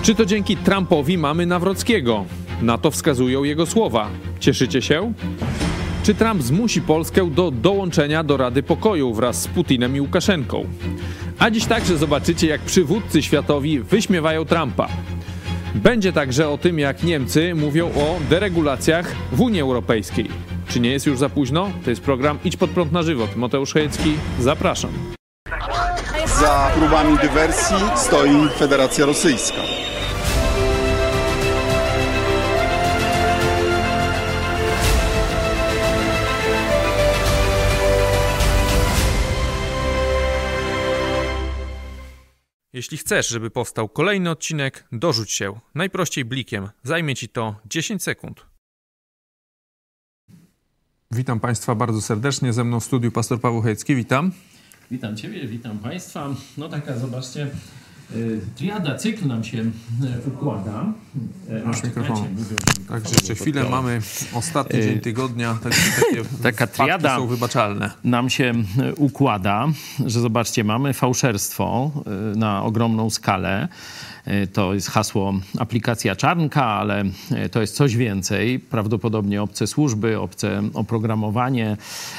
Czy to dzięki Trumpowi mamy Nawrockiego? Na to wskazują jego słowa. Cieszycie się? Czy Trump zmusi Polskę do dołączenia do Rady Pokoju wraz z Putinem i Łukaszenką? A dziś także zobaczycie, jak przywódcy światowi wyśmiewają Trumpa. Będzie także o tym, jak Niemcy mówią o deregulacjach w Unii Europejskiej. Czy nie jest już za późno? To jest program Idź pod prąd na żywo. Mateusz Chojecki, zapraszam. Za próbami dywersji stoi Federacja Rosyjska. Jeśli chcesz, żeby powstał kolejny odcinek, dorzuć się. Najprościej blikiem. Zajmie Ci to 10 sekund. Witam Państwa bardzo serdecznie. Ze mną w studiu pastor Paweł Chojecki. Witam. Witam Ciebie, witam Państwa. No taka, zobaczcie, triada, cykl nam się układa. Masz mikrofon. Także jeszcze chwilę mamy ostatni dzień tygodnia. Taka triada są wybaczalne. Nam się układa, że zobaczcie, mamy fałszerstwo na ogromną skalę. To jest hasło aplikacja Czarnka, ale to jest coś więcej. Prawdopodobnie obce służby, obce oprogramowanie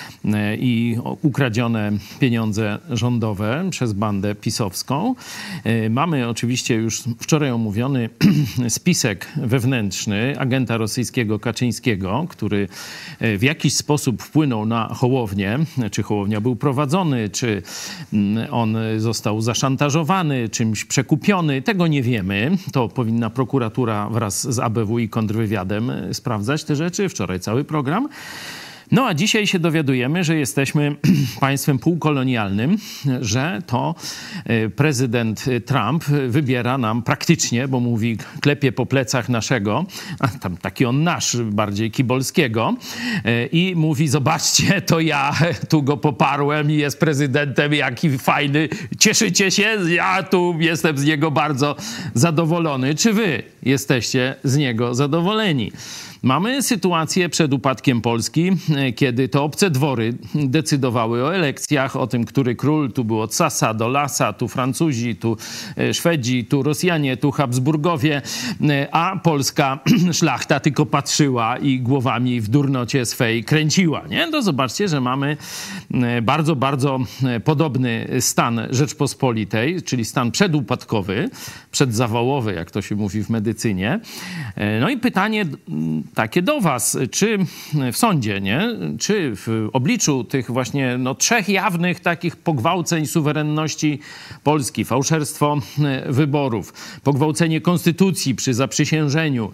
i ukradzione pieniądze rządowe przez bandę pisowską. Mamy oczywiście już wczoraj omówiony spisek wewnętrzny agenta rosyjskiego Kaczyńskiego, który w jakiś sposób wpłynął na Hołownię. Czy Hołownia był prowadzony, czy on został zaszantażowany, czymś przekupiony. Tego nie wiemy. To powinna prokuratura wraz z ABW i kontrwywiadem sprawdzać te rzeczy. Wczoraj cały program. No a dzisiaj się dowiadujemy, że jesteśmy państwem półkolonialnym, że to prezydent Trump wybiera nam praktycznie, bo mówi, klepie po plecach naszego, a tam taki on nasz, bardziej kibolskiego, i mówi, zobaczcie, to ja tu go poparłem i jest prezydentem, jaki fajny, cieszycie się? Ja tu jestem z niego bardzo zadowolony. Czy wy jesteście z niego zadowoleni? Mamy sytuację przed upadkiem Polski, kiedy to obce dwory decydowały o elekcjach, o tym, który król, tu było od Sasa do Lasa, tu Francuzi, tu Szwedzi, tu Rosjanie, tu Habsburgowie, a polska szlachta tylko patrzyła i głowami w durnocie swej kręciła. Nie? To zobaczcie, że mamy bardzo, bardzo podobny stan Rzeczpospolitej, czyli stan przedupadkowy, przedzawałowy, jak to się mówi w medycynie. No i pytanie takie do was, czy w sądzie, nie? Czy w obliczu tych właśnie trzech jawnych takich pogwałceń suwerenności Polski, fałszerstwo wyborów, pogwałcenie konstytucji przy zaprzysiężeniu,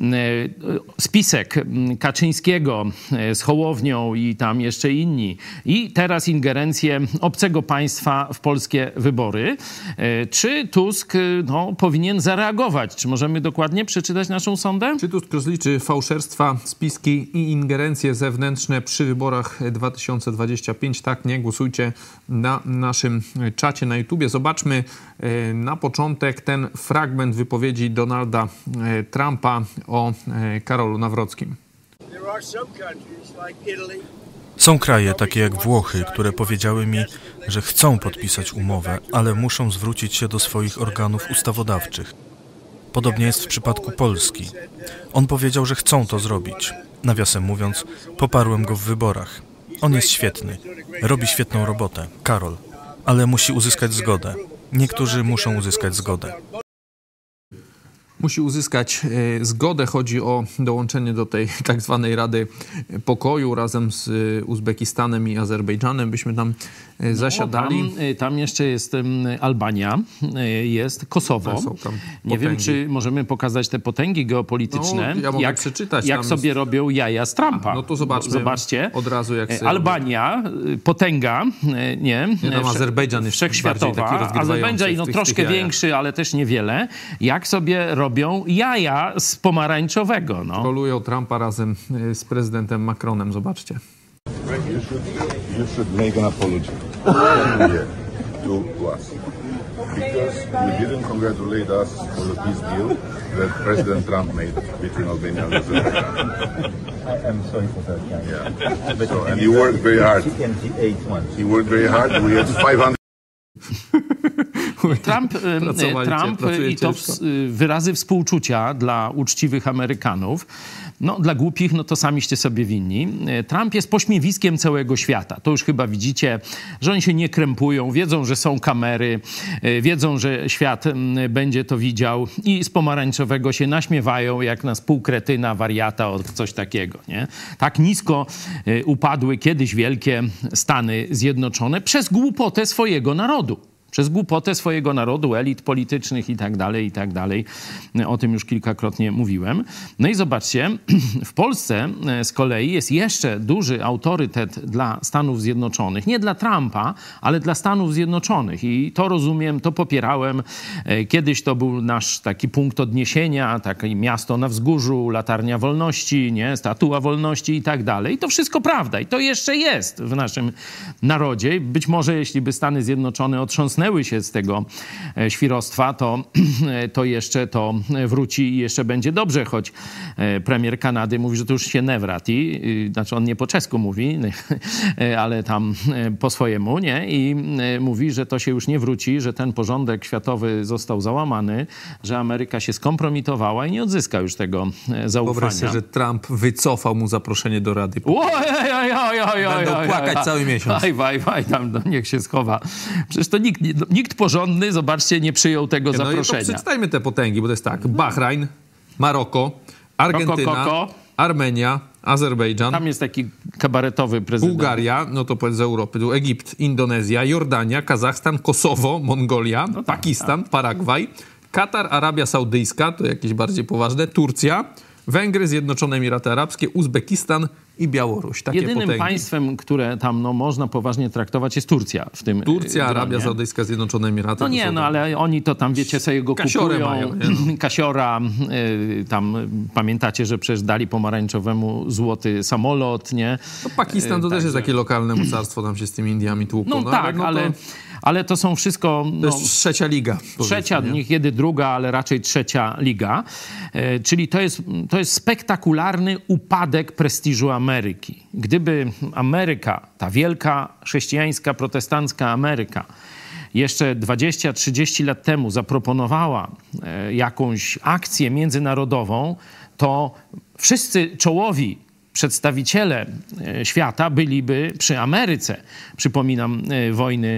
spisek Kaczyńskiego z Hołownią i tam jeszcze inni i teraz ingerencje obcego państwa w polskie wybory, czy Tusk powinien zareagować? Czy możemy dokładnie przeczytać naszą sondę? Czy Tusk rozliczy fałszerstwa, spiski i ingerencje zewnętrzne przy wyborach 2025? Tak, nie? Głosujcie na naszym czacie na YouTubie. Zobaczmy na początek ten fragment wypowiedzi Donalda Trumpa o Karolu Nawrockim. Są kraje, takie jak Włochy, które powiedziały mi, że chcą podpisać umowę, ale muszą zwrócić się do swoich organów ustawodawczych. Podobnie jest w przypadku Polski. On powiedział, że chcą to zrobić. Nawiasem mówiąc, poparłem go w wyborach. On jest świetny. Robi świetną robotę. Karol. Ale musi uzyskać zgodę. Niektórzy muszą uzyskać zgodę. Musi uzyskać zgodę. Chodzi o dołączenie do tej tak zwanej Rady Pokoju razem z Uzbekistanem i Azerbejdżanem. Byśmy tam zasiadali. Tam jeszcze jest Albania, jest Kosowo. Nie wiem, czy możemy pokazać te potęgi geopolityczne. Ja mogę przeczytać. Jak sobie robią jaja z Trumpa. No to zobaczcie od razu, jak sobie Albania, potęga, tam Azerbejdżan jest wszechświatowa. Azerbejdżan troszkę większy, ale też niewiele. Jak sobie robią jaja z pomarańczowego. Trolują Trumpa razem z prezydentem Macronem. Zobaczcie. You should make an apology to us because you didn't congratulate us for the peace deal that President Trump made between Albania and Azerbaijan. I'm sorry for that. Yeah. And you worked very hard. He worked very hard. We had 500 Trump i to wyrazy współczucia dla uczciwych Amerykanów. No, dla głupich, no to samiście sobie winni. Trump jest pośmiewiskiem całego świata. To już chyba widzicie, że oni się nie krępują, wiedzą, że są kamery, wiedzą, że świat będzie to widział i z pomarańczowego się naśmiewają jak na półkretyna, wariata, od coś takiego, nie? Tak nisko upadły kiedyś wielkie Stany Zjednoczone przez głupotę swojego narodu. Przez głupotę swojego narodu, elit politycznych i tak dalej, i tak dalej. O tym już kilkakrotnie mówiłem. No i zobaczcie, w Polsce z kolei jest jeszcze duży autorytet dla Stanów Zjednoczonych. Nie dla Trumpa, ale dla Stanów Zjednoczonych. I to rozumiem, to popierałem. Kiedyś to był nasz taki punkt odniesienia, takie miasto na wzgórzu, latarnia wolności, nie? Statua wolności i tak dalej. I to wszystko prawda. I to jeszcze jest w naszym narodzie. Być może jeśli by Stany Zjednoczone otrząsnęły się z tego świrostwa, to jeszcze to wróci i jeszcze będzie dobrze, choć premier Kanady mówi, że to już się nie wraci. Znaczy on nie po czesku mówi, ale tam po swojemu, nie? I mówi, że to się już nie wróci, że ten porządek światowy został załamany, że Ameryka się skompromitowała i nie odzyska już tego zaufania. Wyobraź sobie, że Trump wycofał mu zaproszenie do Rady. Będą płakać cały miesiąc. Waj, tam niech się schowa. Przecież to nikt porządny, zobaczcie, nie przyjął tego zaproszenia. No to przedstawmy te potęgi, bo to jest tak. Bahrajn, Maroko, Argentyna, Armenia, Azerbejdżan. Tam jest taki kabaretowy prezydent. Bułgaria, no to powiedz z Europy. Tu Egipt, Indonezja, Jordania, Kazachstan, Kosowo, Mongolia, no tak, Pakistan, Paragwaj, Katar, Arabia Saudyjska, to jakieś bardziej poważne, Turcja, Węgry, Zjednoczone Emiraty Arabskie, Uzbekistan i Białoruś. Takie jedynym potęgi. państwem, które tam można poważnie traktować, jest Turcja w tym Turcja, Arabia Saudyjska, Zjednoczone Emiraty. No nie, ale oni to tam, wiecie, sobie go Kasiorę kupują. mają, nie? Kasiora, tam pamiętacie, że przecież dali pomarańczowemu złoty samolot, nie? No Pakistan to też jest takie lokalne mocarstwo, tam się z tymi Indiami tłuką. No tak, ale to są wszystko... To jest trzecia liga. Trzecia, niekiedy druga, ale raczej trzecia liga. Czyli to jest spektakularny upadek prestiżu Ameryki. Gdyby Ameryka, ta wielka chrześcijańska, protestancka Ameryka, jeszcze 20-30 lat temu zaproponowała jakąś akcję międzynarodową, to wszyscy czołowi przedstawiciele świata byliby przy Ameryce. Przypominam wojny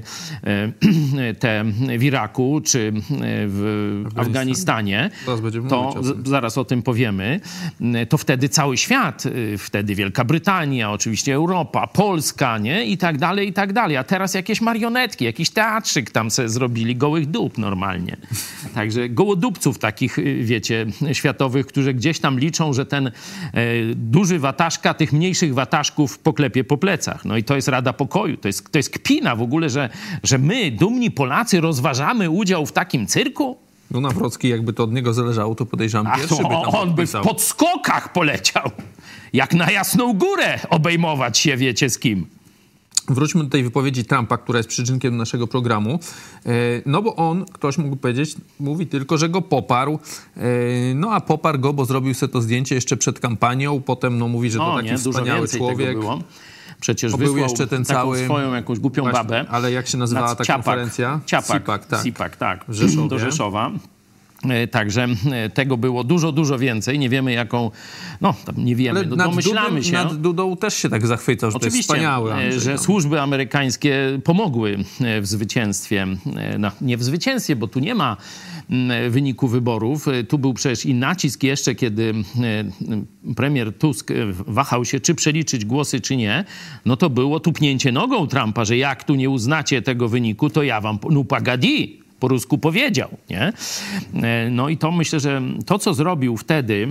te w Iraku czy w Afganistanie. Zaraz o tym powiemy. To wtedy cały świat, wtedy Wielka Brytania, oczywiście Europa, Polska, nie? I tak dalej, i tak dalej. A teraz jakieś marionetki, jakiś teatrzyk tam se zrobili, gołych dup normalnie. Także gołodupców takich, wiecie, światowych, którzy gdzieś tam liczą, że ten duży wataszka tych mniejszych wataszków poklepie po plecach. No i to jest Rada Pokoju. To jest kpina w ogóle, że my, dumni Polacy, rozważamy udział w takim cyrku. No Nawrocki, jakby to od niego zależało, to podejrzewam pierwszy by tam on by w podskokach poleciał. Jak na Jasną Górę obejmować się, wiecie z kim. Wróćmy do tej wypowiedzi Trumpa, która jest przyczynkiem naszego programu. No bo on, ktoś mógł powiedzieć, mówi tylko, że go poparł. No a poparł go, bo zrobił sobie to zdjęcie jeszcze przed kampanią. Potem mówi, że to taki wspaniały człowiek. Przecież to wysłał był jeszcze ten taką cały swoją jakąś głupią babę. Ale jak się nazywała ta konferencja? CIPAC, tak. Do Rzeszowa. Także tego było dużo więcej. Nie wiemy jaką, nie wiemy, ale domyślamy się. Nad Dudą też się tak zachwycał, że oczywiście, to jest wspaniały. że służby amerykańskie pomogły w zwycięstwie. Nie w zwycięstwie, bo tu nie ma wyniku wyborów. Tu był przecież i nacisk jeszcze, kiedy premier Tusk wahał się, czy przeliczyć głosy, czy nie. No to było tupnięcie nogą Trumpa, że jak tu nie uznacie tego wyniku, to ja wam pagadi. Po rusku powiedział, nie? No i to myślę, że to, co zrobił wtedy,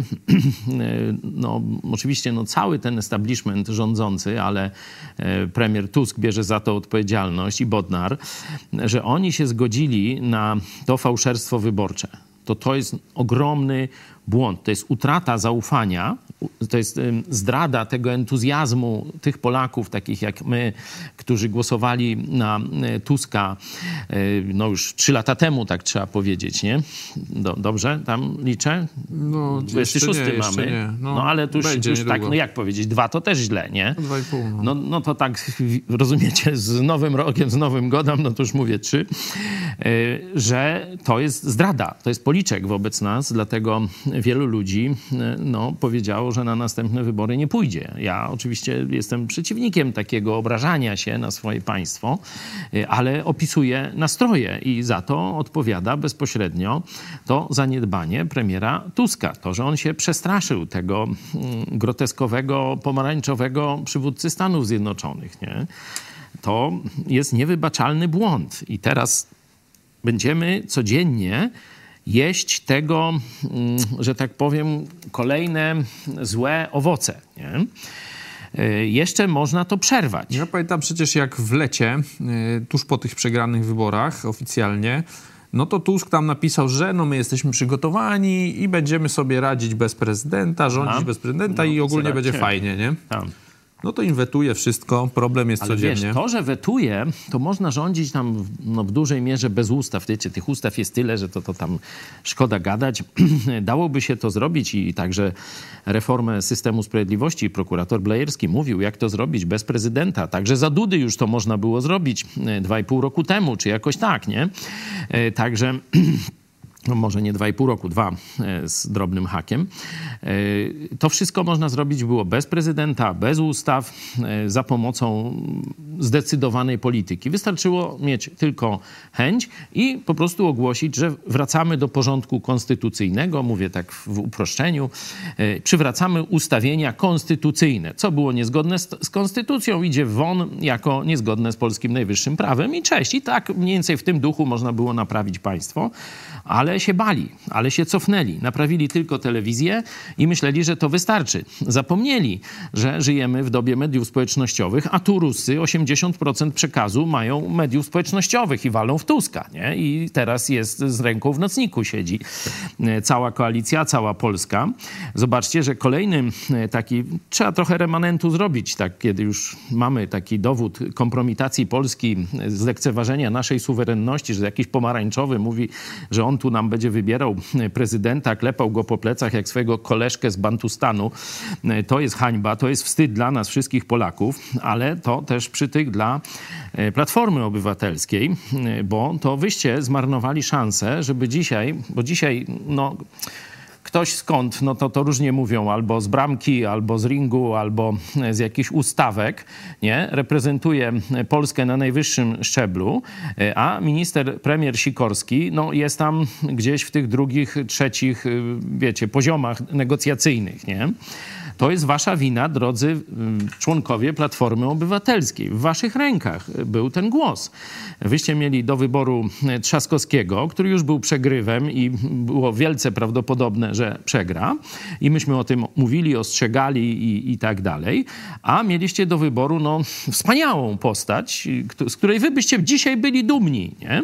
oczywiście cały ten establishment rządzący, ale premier Tusk bierze za to odpowiedzialność i Bodnar, że oni się zgodzili na to fałszerstwo wyborcze. To jest ogromny błąd, to jest utrata zaufania, to jest zdrada tego entuzjazmu tych Polaków, takich jak my, którzy głosowali na Tuska, no już 3 lata temu, tak trzeba powiedzieć, nie? Dobrze, tam liczę? No, 26 mamy. Nie. No ale tu już tak, no jak powiedzieć, 2 to też źle, nie? 2,5. No to tak, rozumiecie, z Nowym Rokiem, z Nowym Godem, no to już mówię 3, że to jest zdrada, to jest policzek wobec nas, dlatego wielu ludzi powiedziało, że na następne wybory nie pójdzie. Ja oczywiście jestem przeciwnikiem takiego obrażania się na swoje państwo, ale opisuję nastroje i za to odpowiada bezpośrednio to zaniedbanie premiera Tuska. To, że on się przestraszył tego groteskowego, pomarańczowego przywódcy Stanów Zjednoczonych, nie? To jest niewybaczalny błąd. I teraz będziemy codziennie jeść tego, że tak powiem, kolejne złe owoce, nie? Jeszcze można to przerwać. Ja pamiętam przecież jak w lecie, tuż po tych przegranych wyborach oficjalnie, no to Tusk tam napisał, że my jesteśmy przygotowani i będziemy sobie radzić bez prezydenta, rządzić bez prezydenta i ogólnie będzie fajnie, nie? Tam. No to im wetuje wszystko, problem jest codziennie. Wiesz, to, że wetuje, to można rządzić tam w dużej mierze bez ustaw. Wiecie, tych ustaw jest tyle, że to tam szkoda gadać. Dałoby się to zrobić i także reformę systemu sprawiedliwości. Prokurator Blajerski mówił, jak to zrobić bez prezydenta. Także za Dudy już to można było zrobić 2,5 roku temu, czy jakoś tak, nie? Także... No może nie 2,5 roku, 2 z drobnym hakiem. To wszystko można zrobić było bez prezydenta, bez ustaw, za pomocą zdecydowanej polityki. Wystarczyło mieć tylko chęć i po prostu ogłosić, że wracamy do porządku konstytucyjnego, mówię tak w uproszczeniu, przywracamy ustawienia konstytucyjne. Co było niezgodne z konstytucją, idzie won jako niezgodne z polskim najwyższym prawem i cześć. I tak mniej więcej w tym duchu można było naprawić państwo, ale się bali, ale się cofnęli. Naprawili tylko telewizję i myśleli, że to wystarczy. Zapomnieli, że żyjemy w dobie mediów społecznościowych, a tu Rusy 80% przekazu mają mediów społecznościowych i walą w Tuska, nie? I teraz jest z ręką w nocniku siedzi cała koalicja, cała Polska. Zobaczcie, że kolejny taki, trzeba trochę remanentu zrobić, tak, kiedy już mamy taki dowód kompromitacji Polski, zlekceważenia naszej suwerenności, że jakiś pomarańczowy mówi, że on tu nam będzie wybierał prezydenta, klepał go po plecach jak swojego koleżkę z Bantustanu. To jest hańba, to jest wstyd dla nas wszystkich Polaków, ale to też przytyk dla Platformy Obywatelskiej, bo to wyście zmarnowali szansę, żeby dzisiaj, bo dzisiaj ktoś skąd, no to różnie mówią, albo z bramki, albo z ringu, albo z jakichś ustawek, nie? Reprezentuje Polskę na najwyższym szczeblu, a premier Sikorski, jest tam gdzieś w tych drugich, trzecich, wiecie, poziomach negocjacyjnych, nie? To jest wasza wina, drodzy członkowie Platformy Obywatelskiej. W waszych rękach był ten głos. Wyście mieli do wyboru Trzaskowskiego, który już był przegrywem i było wielce prawdopodobne, że przegra. I myśmy o tym mówili, ostrzegali i tak dalej. A mieliście do wyboru wspaniałą postać, z której wy byście dzisiaj byli dumni, nie?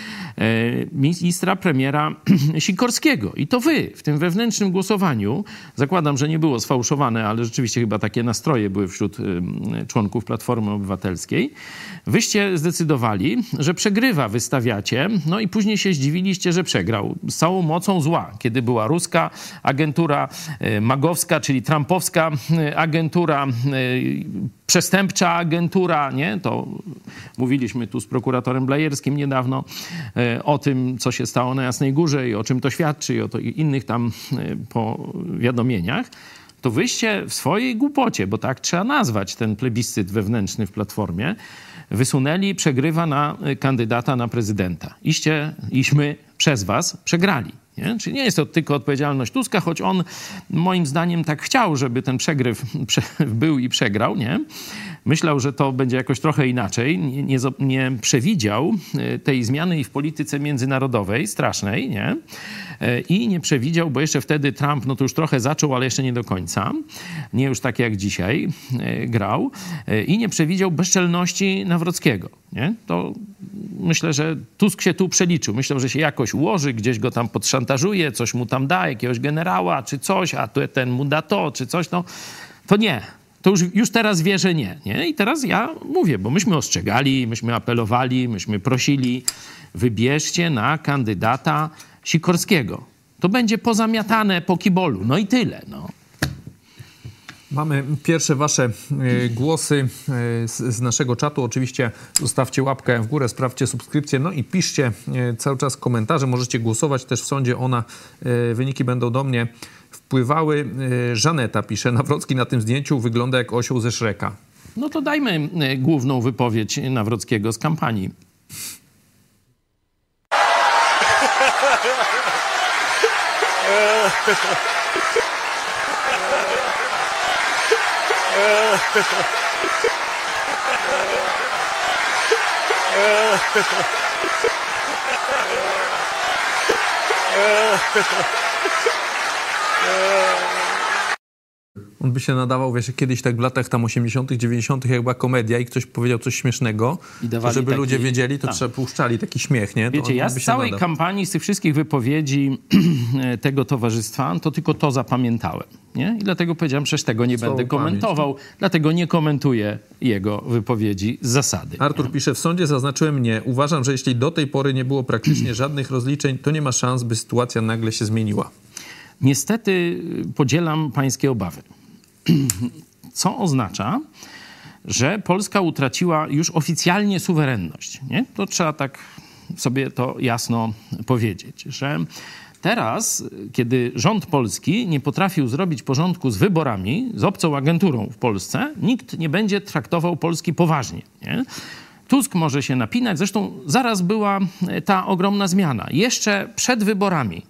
Ministra premiera Sikorskiego. I to wy w tym wewnętrznym głosowaniu, zakładam, że nie było sfałszowane, ale rzeczywiście chyba takie nastroje były wśród członków Platformy Obywatelskiej, wyście zdecydowali, że przegrywa, wystawiacie, i później się zdziwiliście, że przegrał z całą mocą zła, kiedy była ruska agentura, magowska, czyli trumpowska agentura, przestępcza agentura, nie? To mówiliśmy tu z prokuratorem Blajerskim niedawno o tym, co się stało na Jasnej Górze i o czym to świadczy i o innych tam powiadomieniach. To wyście w swojej głupocie, bo tak trzeba nazwać ten plebiscyt wewnętrzny w Platformie, wysunęli przegrywa na kandydata na prezydenta. Iśmy przez was przegrali. Nie? Czyli nie jest to tylko odpowiedzialność Tuska, choć on moim zdaniem tak chciał, żeby ten przegryw był i przegrał, nie? myślał, że to będzie jakoś trochę inaczej. Nie przewidział tej zmiany i w polityce międzynarodowej, strasznej, nie? I nie przewidział, bo jeszcze wtedy Trump, no to już trochę zaczął, ale jeszcze nie do końca. Nie już tak jak dzisiaj grał. I nie przewidział bezczelności Nawrockiego, nie? To myślę, że Tusk się tu przeliczył. Myślał, że się jakoś ułoży, gdzieś go tam podszantażuje, coś mu tam da, jakiegoś generała czy coś, a tu ten mu da to, czy coś, no to nie. To już teraz wie, że nie. I teraz ja mówię, bo myśmy ostrzegali, myśmy apelowali, myśmy prosili, wybierzcie na kandydata Sikorskiego. To będzie pozamiatane po kibolu. No i tyle, no. Mamy pierwsze wasze głosy z naszego czatu. Oczywiście zostawcie łapkę w górę, sprawdźcie subskrypcję, no i piszcie cały czas komentarze. Możecie głosować też w sądzie. Wyniki będą do mnie wpływały. Żaneta pisze, Nawrocki na tym zdjęciu wygląda jak osioł ze Shreka. No to dajmy główną wypowiedź Nawrockiego z kampanii. On by się nadawał, wiesz, kiedyś tak w latach tam 80., 90., jak była komedia i ktoś powiedział coś śmiesznego, to żeby ludzie wiedzieli, to trzeba puszczali taki śmiech, nie? Wiecie, ja z całej kampanii, z tych wszystkich wypowiedzi tego towarzystwa, to tylko to zapamiętałem, nie? I dlatego powiedziałem, przecież tego nie będę komentował, dlatego nie komentuję jego wypowiedzi z zasady. Artur pisze, w sądzie zaznaczyłem nie. Uważam, że jeśli do tej pory nie było praktycznie żadnych rozliczeń, to nie ma szans, by sytuacja nagle się zmieniła. Niestety podzielam pańskie obawy. Co oznacza, że Polska utraciła już oficjalnie suwerenność. Nie? To trzeba tak sobie to jasno powiedzieć, że teraz, kiedy rząd polski nie potrafił zrobić porządku z wyborami, z obcą agenturą w Polsce, nikt nie będzie traktował Polski poważnie. Nie? Tusk może się napinać, zresztą zaraz była ta ogromna zmiana, jeszcze przed wyborami.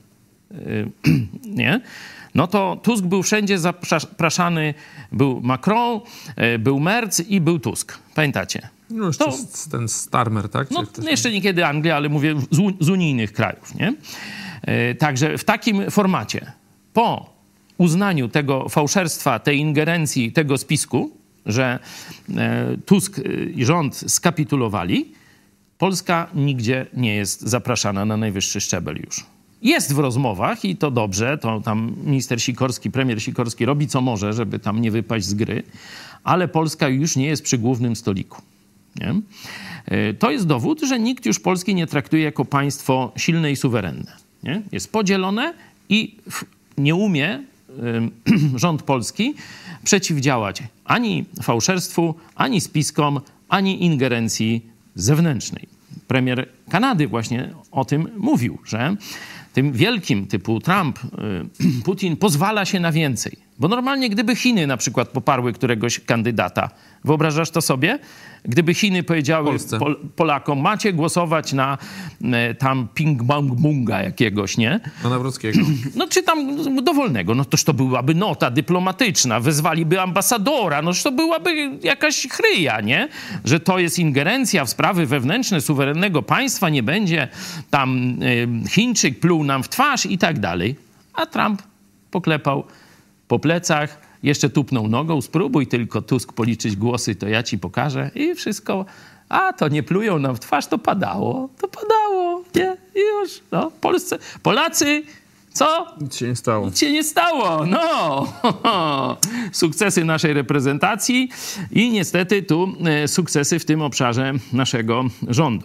Nie? No to Tusk był wszędzie zapraszany, był Macron, był Merz i był Tusk. Pamiętacie? No jeszcze ten Starmer, tak? No jeszcze niekiedy Anglia, ale mówię z unijnych krajów, nie? Także w takim formacie, po uznaniu tego fałszerstwa, tej ingerencji, tego spisku, że Tusk i rząd skapitulowali, Polska nigdzie nie jest zapraszana na najwyższy szczebel już. Jest w rozmowach i to dobrze, to tam minister Sikorski, premier Sikorski robi co może, żeby tam nie wypaść z gry, ale Polska już nie jest przy głównym stoliku. Nie? To jest dowód, że nikt już Polski nie traktuje jako państwo silne i suwerenne. Nie? Jest podzielone i nie umie rząd polski przeciwdziałać ani fałszerstwu, ani spiskom, ani ingerencji zewnętrznej. Premier Kanady właśnie o tym mówił, że tym wielkim typu Trump, Putin pozwala się na więcej. Bo normalnie gdyby Chiny na przykład poparły któregoś kandydata, wyobrażasz to sobie? Gdyby Chiny powiedziały Polakom, macie głosować na tam ping-bang-bunga jakiegoś, nie? Na Nawrockiego. No czy tam dowolnego. No toż to byłaby nota dyplomatyczna, wezwaliby ambasadora, noż to byłaby jakaś chryja, nie? Że to jest ingerencja w sprawy wewnętrzne suwerennego państwa, nie będzie tam Chińczyk pluł nam w twarz i tak dalej. A Trump poklepał po plecach, jeszcze tupnął nogą, spróbuj tylko Tusk policzyć głosy, to ja ci pokażę i wszystko. A to nie plują nam w twarz, to padało, nie? I już, no, Polacy, co? Nic się nie stało. Nic się nie stało, no. Sukcesy naszej reprezentacji i niestety tu sukcesy w tym obszarze naszego rządu.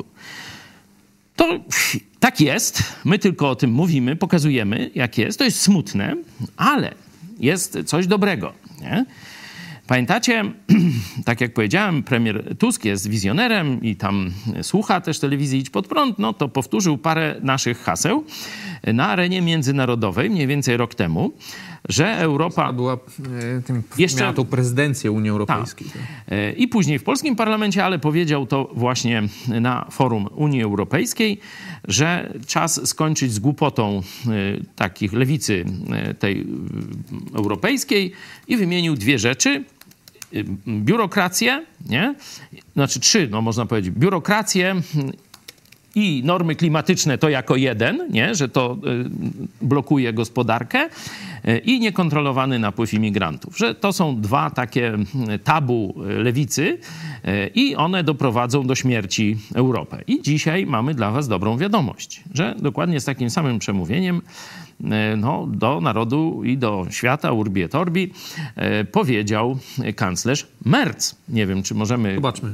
To tak jest, my tylko o tym mówimy, pokazujemy jak jest, to jest smutne, ale jest coś dobrego. Nie? Pamiętacie, tak jak powiedziałem, premier Tusk jest wizjonerem i tam słucha też telewizji Idź Pod Prąd, no to powtórzył parę naszych haseł na arenie międzynarodowej, mniej więcej rok temu, że Europa była miała tą prezydencję Unii Europejskiej. I później w polskim parlamencie, ale powiedział to właśnie na forum Unii Europejskiej, że czas skończyć z głupotą takich lewicy tej europejskiej i wymienił dwie rzeczy. biurokrację, nie? Znaczy 3, no można powiedzieć, biurokrację i normy klimatyczne to jako jeden, nie? Że to blokuje gospodarkę i niekontrolowany napływ imigrantów. Że to są 2 takie tabu lewicy i one doprowadzą do śmierci Europę. I dzisiaj mamy dla was dobrą wiadomość, że dokładnie z takim samym przemówieniem do narodu i do świata, urbi et orbi, powiedział kanclerz Merz. Nie wiem, czy możemy... Zobaczmy.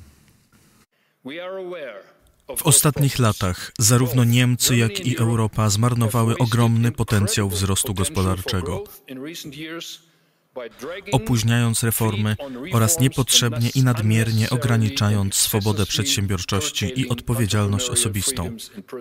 W ostatnich latach zarówno Niemcy, jak i Europa zmarnowały ogromny potencjał wzrostu gospodarczego, opóźniając reformy oraz niepotrzebnie i nadmiernie ograniczając swobodę przedsiębiorczości i odpowiedzialność osobistą.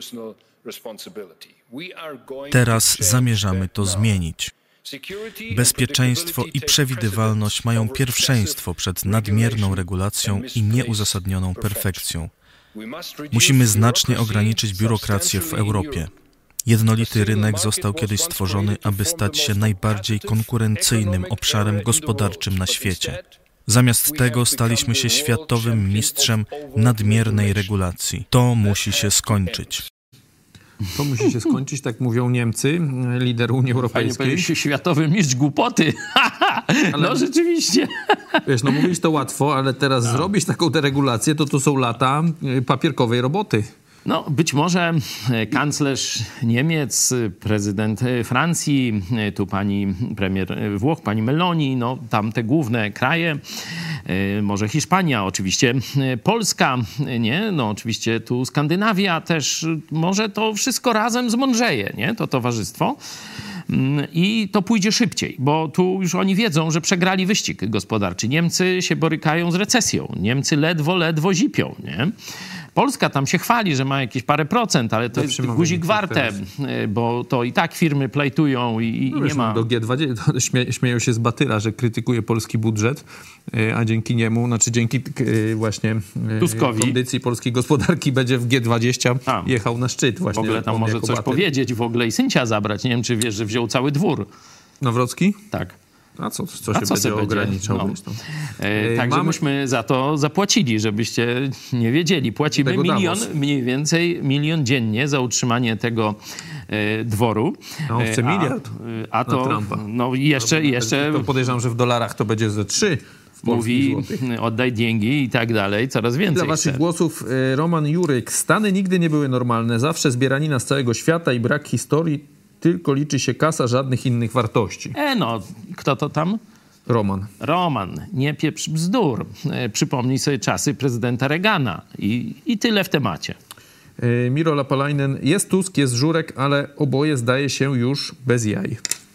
Teraz zamierzamy to zmienić. Bezpieczeństwo i przewidywalność mają pierwszeństwo przed nadmierną regulacją i nieuzasadnioną perfekcją. Musimy znacznie ograniczyć biurokrację w Europie. Jednolity rynek został kiedyś stworzony, aby stać się najbardziej konkurencyjnym obszarem gospodarczym na świecie. Zamiast tego staliśmy się światowym mistrzem nadmiernej regulacji. To musi się skończyć. To musi się skończyć, tak mówią Niemcy, lider Unii Europejskiej. Fajnie światowy mistrz głupoty. Ale, no rzeczywiście. Wiesz, no mówić to łatwo, ale teraz zrobić taką deregulację, to są lata papierkowej roboty. No, być może kanclerz Niemiec, prezydent Francji, tu pani premier Włoch, pani Meloni, no tam te główne kraje, może Hiszpania, oczywiście Polska, nie? No oczywiście tu Skandynawia też, może to wszystko razem zmądrzeje, nie? To towarzystwo. I to pójdzie szybciej, bo tu już oni wiedzą, że przegrali wyścig gospodarczy. Niemcy się borykają z recesją. Niemcy ledwo zipią, nie? Polska tam się chwali, że ma jakieś parę procent, ale to jest guzik warte, bo to i tak firmy plajtują i no wiesz, nie ma... Do G20 śmieją się z Batyra, że krytykuje polski budżet, a dzięki niemu, znaczy dzięki właśnie Tuskowi, kondycji polskiej gospodarki będzie w G20 jechał na szczyt właśnie. W ogóle tam może coś powiedzieć, w ogóle i Syncia zabrać. Nie wiem, czy wiesz, że wziął cały dwór. Nawrocki? Tak. A co się będzie ograniczał? No. Także myśmy za to zapłacili, żebyście nie wiedzieli. Płacimy mniej więcej 1 milion dziennie za utrzymanie tego dworu. No, on chce miliard a to, na Trumpa. No i jeszcze... To podejrzewam, że w dolarach to będzie ze 3. Mówi, oddaj dzięgi i tak dalej, coraz więcej. Dla waszych głosów Roman Juryk. Stany nigdy nie były normalne. Zawsze zbieranina z całego świata i brak historii. Tylko liczy się kasa, żadnych innych wartości. No, kto to tam? Roman, nie pieprz bzdur. Przypomnij sobie czasy prezydenta Reagana i tyle w temacie. Miro Lapalainen. Jest Tusk, jest Żurek, ale oboje zdaje się już bez jaj.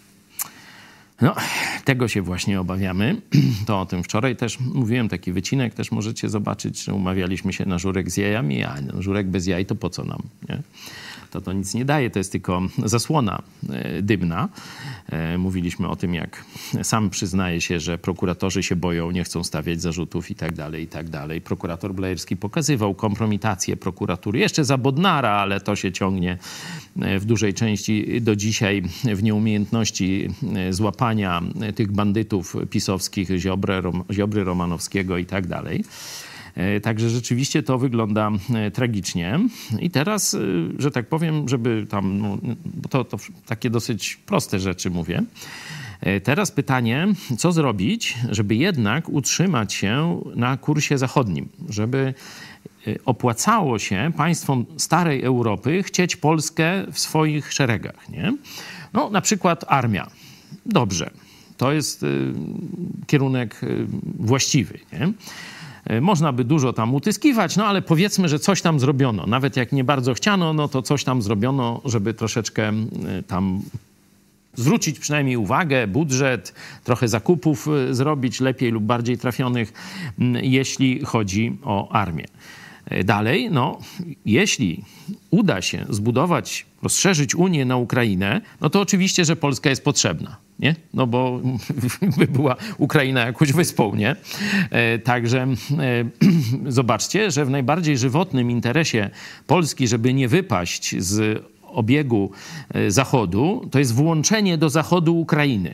No, tego się właśnie obawiamy. To o tym wczoraj też mówiłem, taki wycinek też możecie zobaczyć, że umawialiśmy się na Żurek z jajami, a Żurek bez jaj to po co nam, nie? To nic nie daje, to jest tylko zasłona dymna. Mówiliśmy o tym, jak sam przyznaje się, że prokuratorzy się boją, nie chcą stawiać zarzutów i tak dalej, i tak dalej. Prokurator Blairski pokazywał kompromitację prokuratury, jeszcze za Bodnara, ale to się ciągnie w dużej części do dzisiaj w nieumiejętności złapania tych bandytów pisowskich, Ziobry, Romanowskiego i tak dalej. Także rzeczywiście to wygląda tragicznie. I teraz, że tak powiem, żeby tam, bo to takie dosyć proste rzeczy mówię. Teraz pytanie, co zrobić, żeby jednak utrzymać się na kursie zachodnim, żeby opłacało się państwom starej Europy chcieć Polskę w swoich szeregach, nie? No, na przykład armia. Dobrze, to jest kierunek właściwy, nie? Można by dużo tam utyskiwać, no ale powiedzmy, że coś tam zrobiono. Nawet jak nie bardzo chciano, no to coś tam zrobiono, żeby troszeczkę tam zwrócić przynajmniej uwagę, budżet, trochę zakupów zrobić, lepiej lub bardziej trafionych, jeśli chodzi o armię. Dalej, no, jeśli uda się zbudować, rozszerzyć Unię na Ukrainę, no to oczywiście, że Polska jest potrzebna, nie? No bo by była Ukraina jakąś wyspą, nie? Także zobaczcie, że w najbardziej żywotnym interesie Polski, żeby nie wypaść z obiegu Zachodu, to jest włączenie do Zachodu Ukrainy.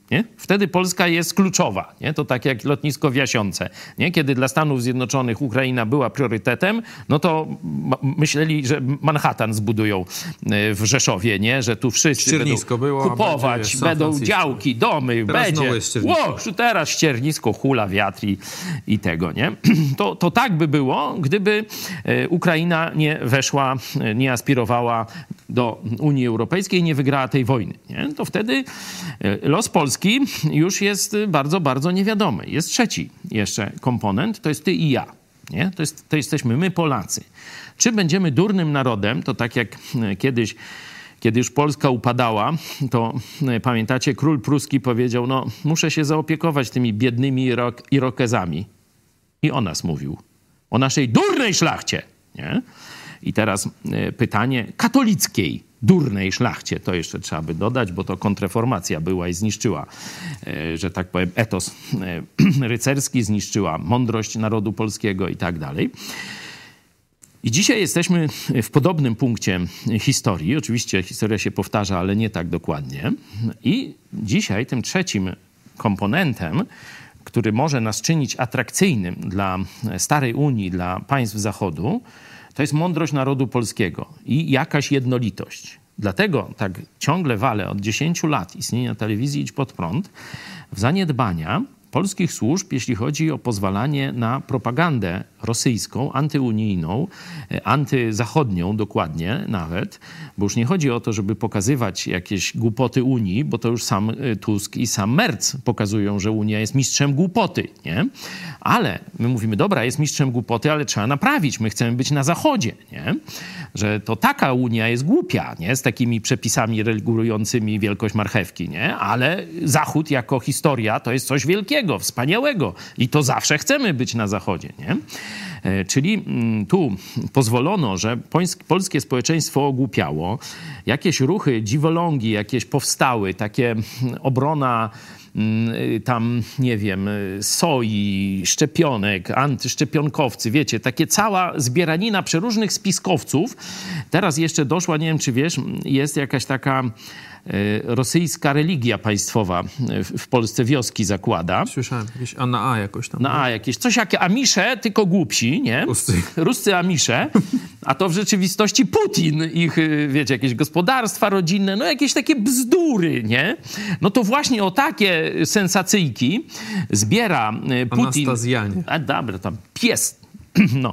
Nie? Wtedy Polska jest kluczowa. Nie? To tak jak lotnisko w Jasiące. Nie? Kiedy dla Stanów Zjednoczonych Ukraina była priorytetem, no to myśleli, że Manhattan zbudują w Rzeszowie, nie? Że tu wszyscy będą kupować, będą działki, domy, będzie. Teraz ściernisko, hula, wiatr i tego. Nie? To tak by było, gdyby Ukraina nie weszła, nie aspirowała do Unii Europejskiej, nie wygrała tej wojny. Nie? To wtedy los Polski już jest bardzo, bardzo niewiadomy. Jest trzeci jeszcze komponent, to jest ty i ja. Nie? To jesteśmy my, Polacy. Czy będziemy durnym narodem, to tak jak kiedyś, kiedy już Polska upadała, to pamiętacie, król pruski powiedział, no muszę się zaopiekować tymi biednymi Irokezami. I o nas mówił. O naszej durnej szlachcie. Nie? I teraz pytanie katolickiej durnej szlachcie. To jeszcze trzeba by dodać, bo to kontrreformacja była i zniszczyła, że tak powiem, etos rycerski, zniszczyła mądrość narodu polskiego i tak dalej. I dzisiaj jesteśmy w podobnym punkcie historii. Oczywiście historia się powtarza, ale nie tak dokładnie. I dzisiaj tym trzecim komponentem, który może nas czynić atrakcyjnym dla starej Unii, dla państw Zachodu, to jest mądrość narodu polskiego i jakaś jednolitość. Dlatego tak ciągle walę od 10 lat istnienia telewizji Idź Pod Prąd w zaniedbania polskich służb, jeśli chodzi o pozwalanie na propagandę rosyjską, antyunijną, antyzachodnią dokładnie nawet, bo już nie chodzi o to, żeby pokazywać jakieś głupoty Unii, bo to już sam Tusk i sam Merz pokazują, że Unia jest mistrzem głupoty, nie? Ale my mówimy, dobra, jest mistrzem głupoty, ale trzeba naprawić, my chcemy być na Zachodzie, nie? Że to taka Unia jest głupia, nie? Z takimi przepisami regulującymi wielkość marchewki, nie? Ale Zachód jako historia to jest coś wielkiego, wspaniałego i to zawsze chcemy być na Zachodzie, nie? Czyli tu pozwolono, że polskie społeczeństwo ogłupiało, jakieś ruchy, dziwolągi jakieś powstały, takie obrona tam, nie wiem, soi, szczepionek, antyszczepionkowcy, wiecie, takie cała zbieranina przeróżnych spiskowców. Teraz jeszcze doszła, nie wiem czy wiesz, jest jakaś taka rosyjska religia państwowa w Polsce wioski zakłada. Słyszałem, jakieś na A jakoś tam. Na A jakieś. Coś jak Amisze, tylko głupsi, nie? Ruscy Amisze, a to w rzeczywistości Putin. Ich, wiecie, jakieś gospodarstwa rodzinne, no jakieś takie bzdury, nie? No to właśnie o takie sensacyjki zbiera Putin. Anastazjanie. A dobra, tam pies. No.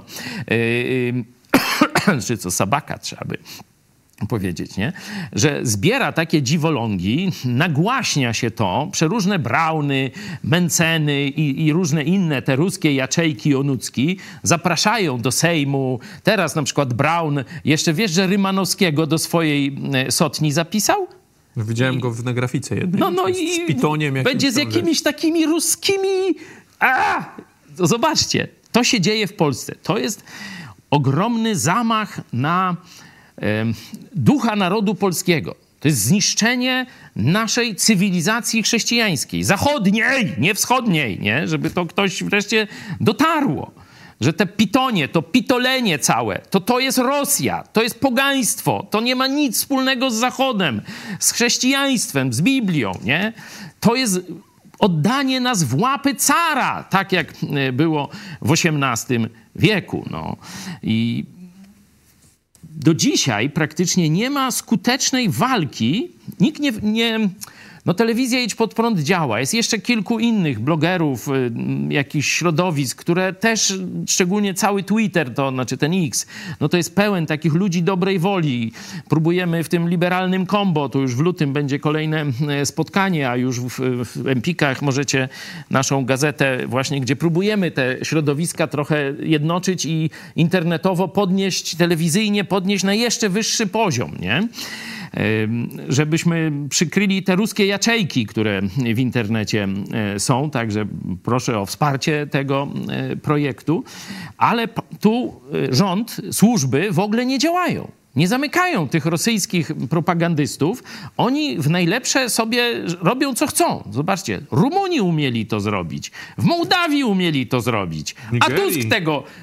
Czy co, sabaka trzeba by powiedzieć, nie? Że zbiera takie dziwolągi, nagłaśnia się to, przeróżne Brauny, Menceny i różne inne, te ruskie Jaczejki, Onucki, zapraszają do Sejmu. Teraz na przykład Braun, jeszcze wiesz, że Rymanowskiego do swojej sotni zapisał? Widziałem go na grafice jednej. No i z pitoniem będzie z jakimiś takimi ruskimi... Zobaczcie, to się dzieje w Polsce. To jest ogromny zamach na ducha narodu polskiego. To jest zniszczenie naszej cywilizacji chrześcijańskiej. Zachodniej, nie wschodniej, nie? Żeby to ktoś wreszcie dotarło. Że te pitonie, to pitolenie całe, to jest Rosja, to jest pogaństwo, to nie ma nic wspólnego z Zachodem, z chrześcijaństwem, z Biblią, nie? To jest oddanie nas w łapy cara, tak jak było w XVIII wieku. No. I do dzisiaj praktycznie nie ma skutecznej walki. Nikt nie no telewizja Idź Pod Prąd działa. Jest jeszcze kilku innych blogerów, jakichś środowisk, które też, szczególnie cały Twitter, to znaczy ten X, no to jest pełen takich ludzi dobrej woli. Próbujemy w tym liberalnym combo, to już w lutym będzie kolejne spotkanie, a już w Empikach możecie naszą gazetę właśnie, gdzie próbujemy te środowiska trochę jednoczyć i internetowo podnieść, telewizyjnie podnieść na jeszcze wyższy poziom, nie? Żebyśmy przykryli te ruskie jaczejki, które w internecie są, także proszę o wsparcie tego projektu, ale tu rząd, służby w ogóle nie działają. Nie zamykają tych rosyjskich propagandystów. Oni w najlepsze sobie robią, co chcą. Zobaczcie, Rumuni umieli to zrobić. W Mołdawii umieli to zrobić. A Tusk tego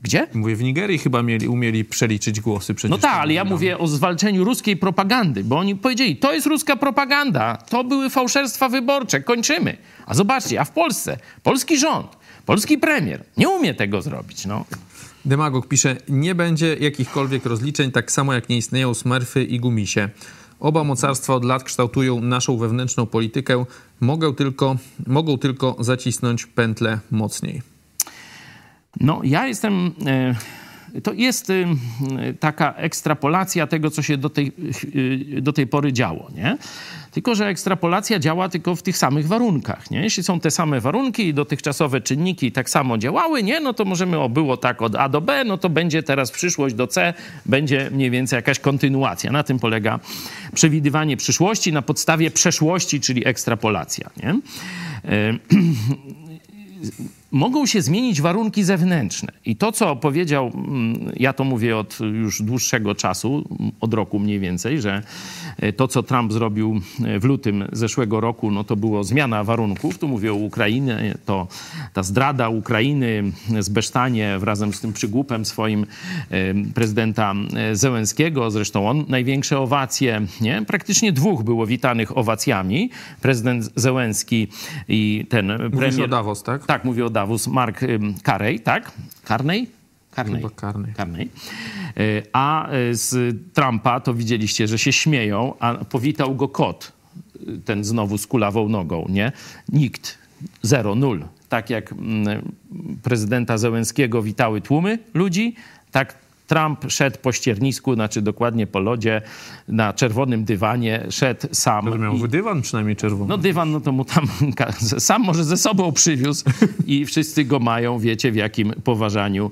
Gdzie? Mówię, w Nigerii chyba umieli przeliczyć głosy przeciwko. No tak, ale ja mówię o zwalczeniu ruskiej propagandy, bo oni powiedzieli, to jest ruska propaganda, to były fałszerstwa wyborcze, kończymy. A zobaczcie, a w Polsce polski rząd, polski premier nie umie tego zrobić, no. Demagog pisze, nie będzie jakichkolwiek rozliczeń, tak samo jak nie istnieją smurfy i gumisie. Oba mocarstwa od lat kształtują naszą wewnętrzną politykę, mogą tylko zacisnąć pętlę mocniej. No, ja jestem... To jest taka ekstrapolacja tego, co się do tej pory działo, nie? Tylko że ekstrapolacja działa tylko w tych samych warunkach, nie? Jeśli są te same warunki i dotychczasowe czynniki tak samo działały, nie? No to możemy, było tak od A do B, no to będzie teraz przyszłość do C, będzie mniej więcej jakaś kontynuacja. Na tym polega przewidywanie przyszłości na podstawie przeszłości, czyli ekstrapolacja, nie? Mogą się zmienić warunki zewnętrzne. I to, co powiedział, ja to mówię od już dłuższego czasu, od roku mniej więcej, że to, co Trump zrobił w lutym zeszłego roku, no to było zmiana warunków. Tu mówię o Ukrainie, to ta zdrada Ukrainy, zbesztanie razem z tym przygłupem swoim prezydenta Zełenskiego. Zresztą on największe owacje, nie? Praktycznie dwóch było witanych owacjami. Prezydent Zełenski i ten premier... Mówisz o Davos, tak? Tak, mówię o Davos, Mark Carney, tak? Carney. A z Trumpa to widzieliście, że się śmieją, a powitał go kot, ten znowu z kulawą nogą, nie? Nikt, 0, 0. Tak jak prezydenta Zełenskiego witały tłumy ludzi, tak Trump szedł po ściernisku, znaczy dokładnie po lodzie, na czerwonym dywanie, szedł sam. To miał dywan przynajmniej czerwony. No dywan, no to mu tam sam może ze sobą przywiózł i wszyscy go mają, wiecie w jakim poważaniu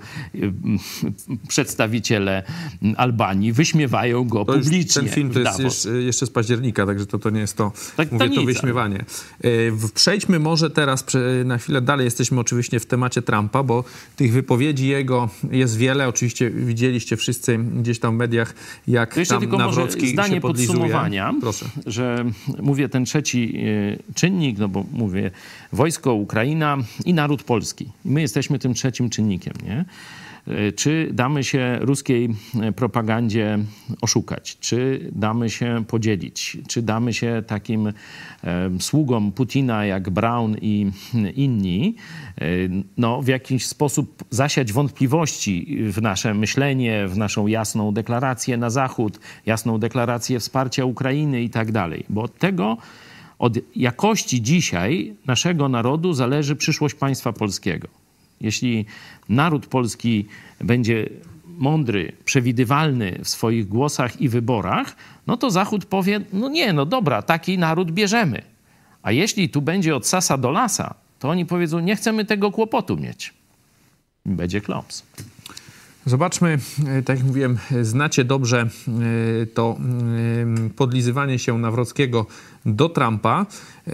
przedstawiciele Albanii wyśmiewają go to publicznie. Ten film to jest jeszcze z października, także to nie jest to, tak, mówię, to nic, wyśmiewanie. Przejdźmy może teraz na chwilę dalej, jesteśmy oczywiście w temacie Trumpa, bo tych wypowiedzi jego jest wiele, oczywiście widzieliście wszyscy gdzieś tam w mediach, jak jeszcze tam tylko Nawrocki może zdanie się podlizuje. Podsumowania, Proszę. Że mówię ten trzeci czynnik, no bo mówię wojsko, Ukraina i naród polski. I my jesteśmy tym trzecim czynnikiem, nie? Czy damy się ruskiej propagandzie oszukać? Czy damy się podzielić? Czy damy się takim sługom Putina jak Braun i inni no, w jakiś sposób zasiać wątpliwości w nasze myślenie, w naszą jasną deklarację na Zachód, jasną deklarację wsparcia Ukrainy i tak dalej? Bo od jakości dzisiaj naszego narodu zależy przyszłość państwa polskiego. Jeśli naród polski będzie mądry, przewidywalny w swoich głosach i wyborach, no to Zachód powie, no nie, no dobra, taki naród bierzemy. A jeśli tu będzie od sasa do lasa, to oni powiedzą, nie chcemy tego kłopotu mieć. Będzie klops. Zobaczmy, tak jak mówiłem, znacie dobrze to podlizywanie się Nawrockiego do Trumpa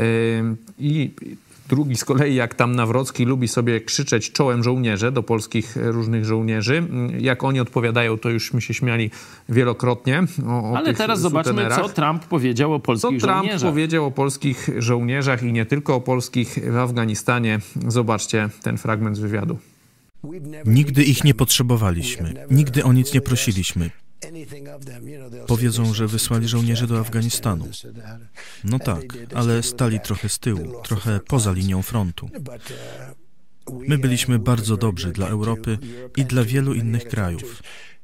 i drugi z kolei, jak tam Nawrocki lubi sobie krzyczeć czołem żołnierze do polskich różnych żołnierzy. Jak oni odpowiadają, to już my się śmiali wielokrotnie Ale teraz zobaczmy, co Trump powiedział o polskich żołnierzach. Co Trump powiedział o polskich żołnierzach i nie tylko o polskich w Afganistanie. Zobaczcie ten fragment z wywiadu. Nigdy ich nie potrzebowaliśmy. Nigdy o nic nie prosiliśmy. Powiedzą, że wysłali żołnierzy do Afganistanu. No tak, ale stali trochę z tyłu, trochę poza linią frontu. My byliśmy bardzo dobrzy dla Europy i dla wielu innych krajów.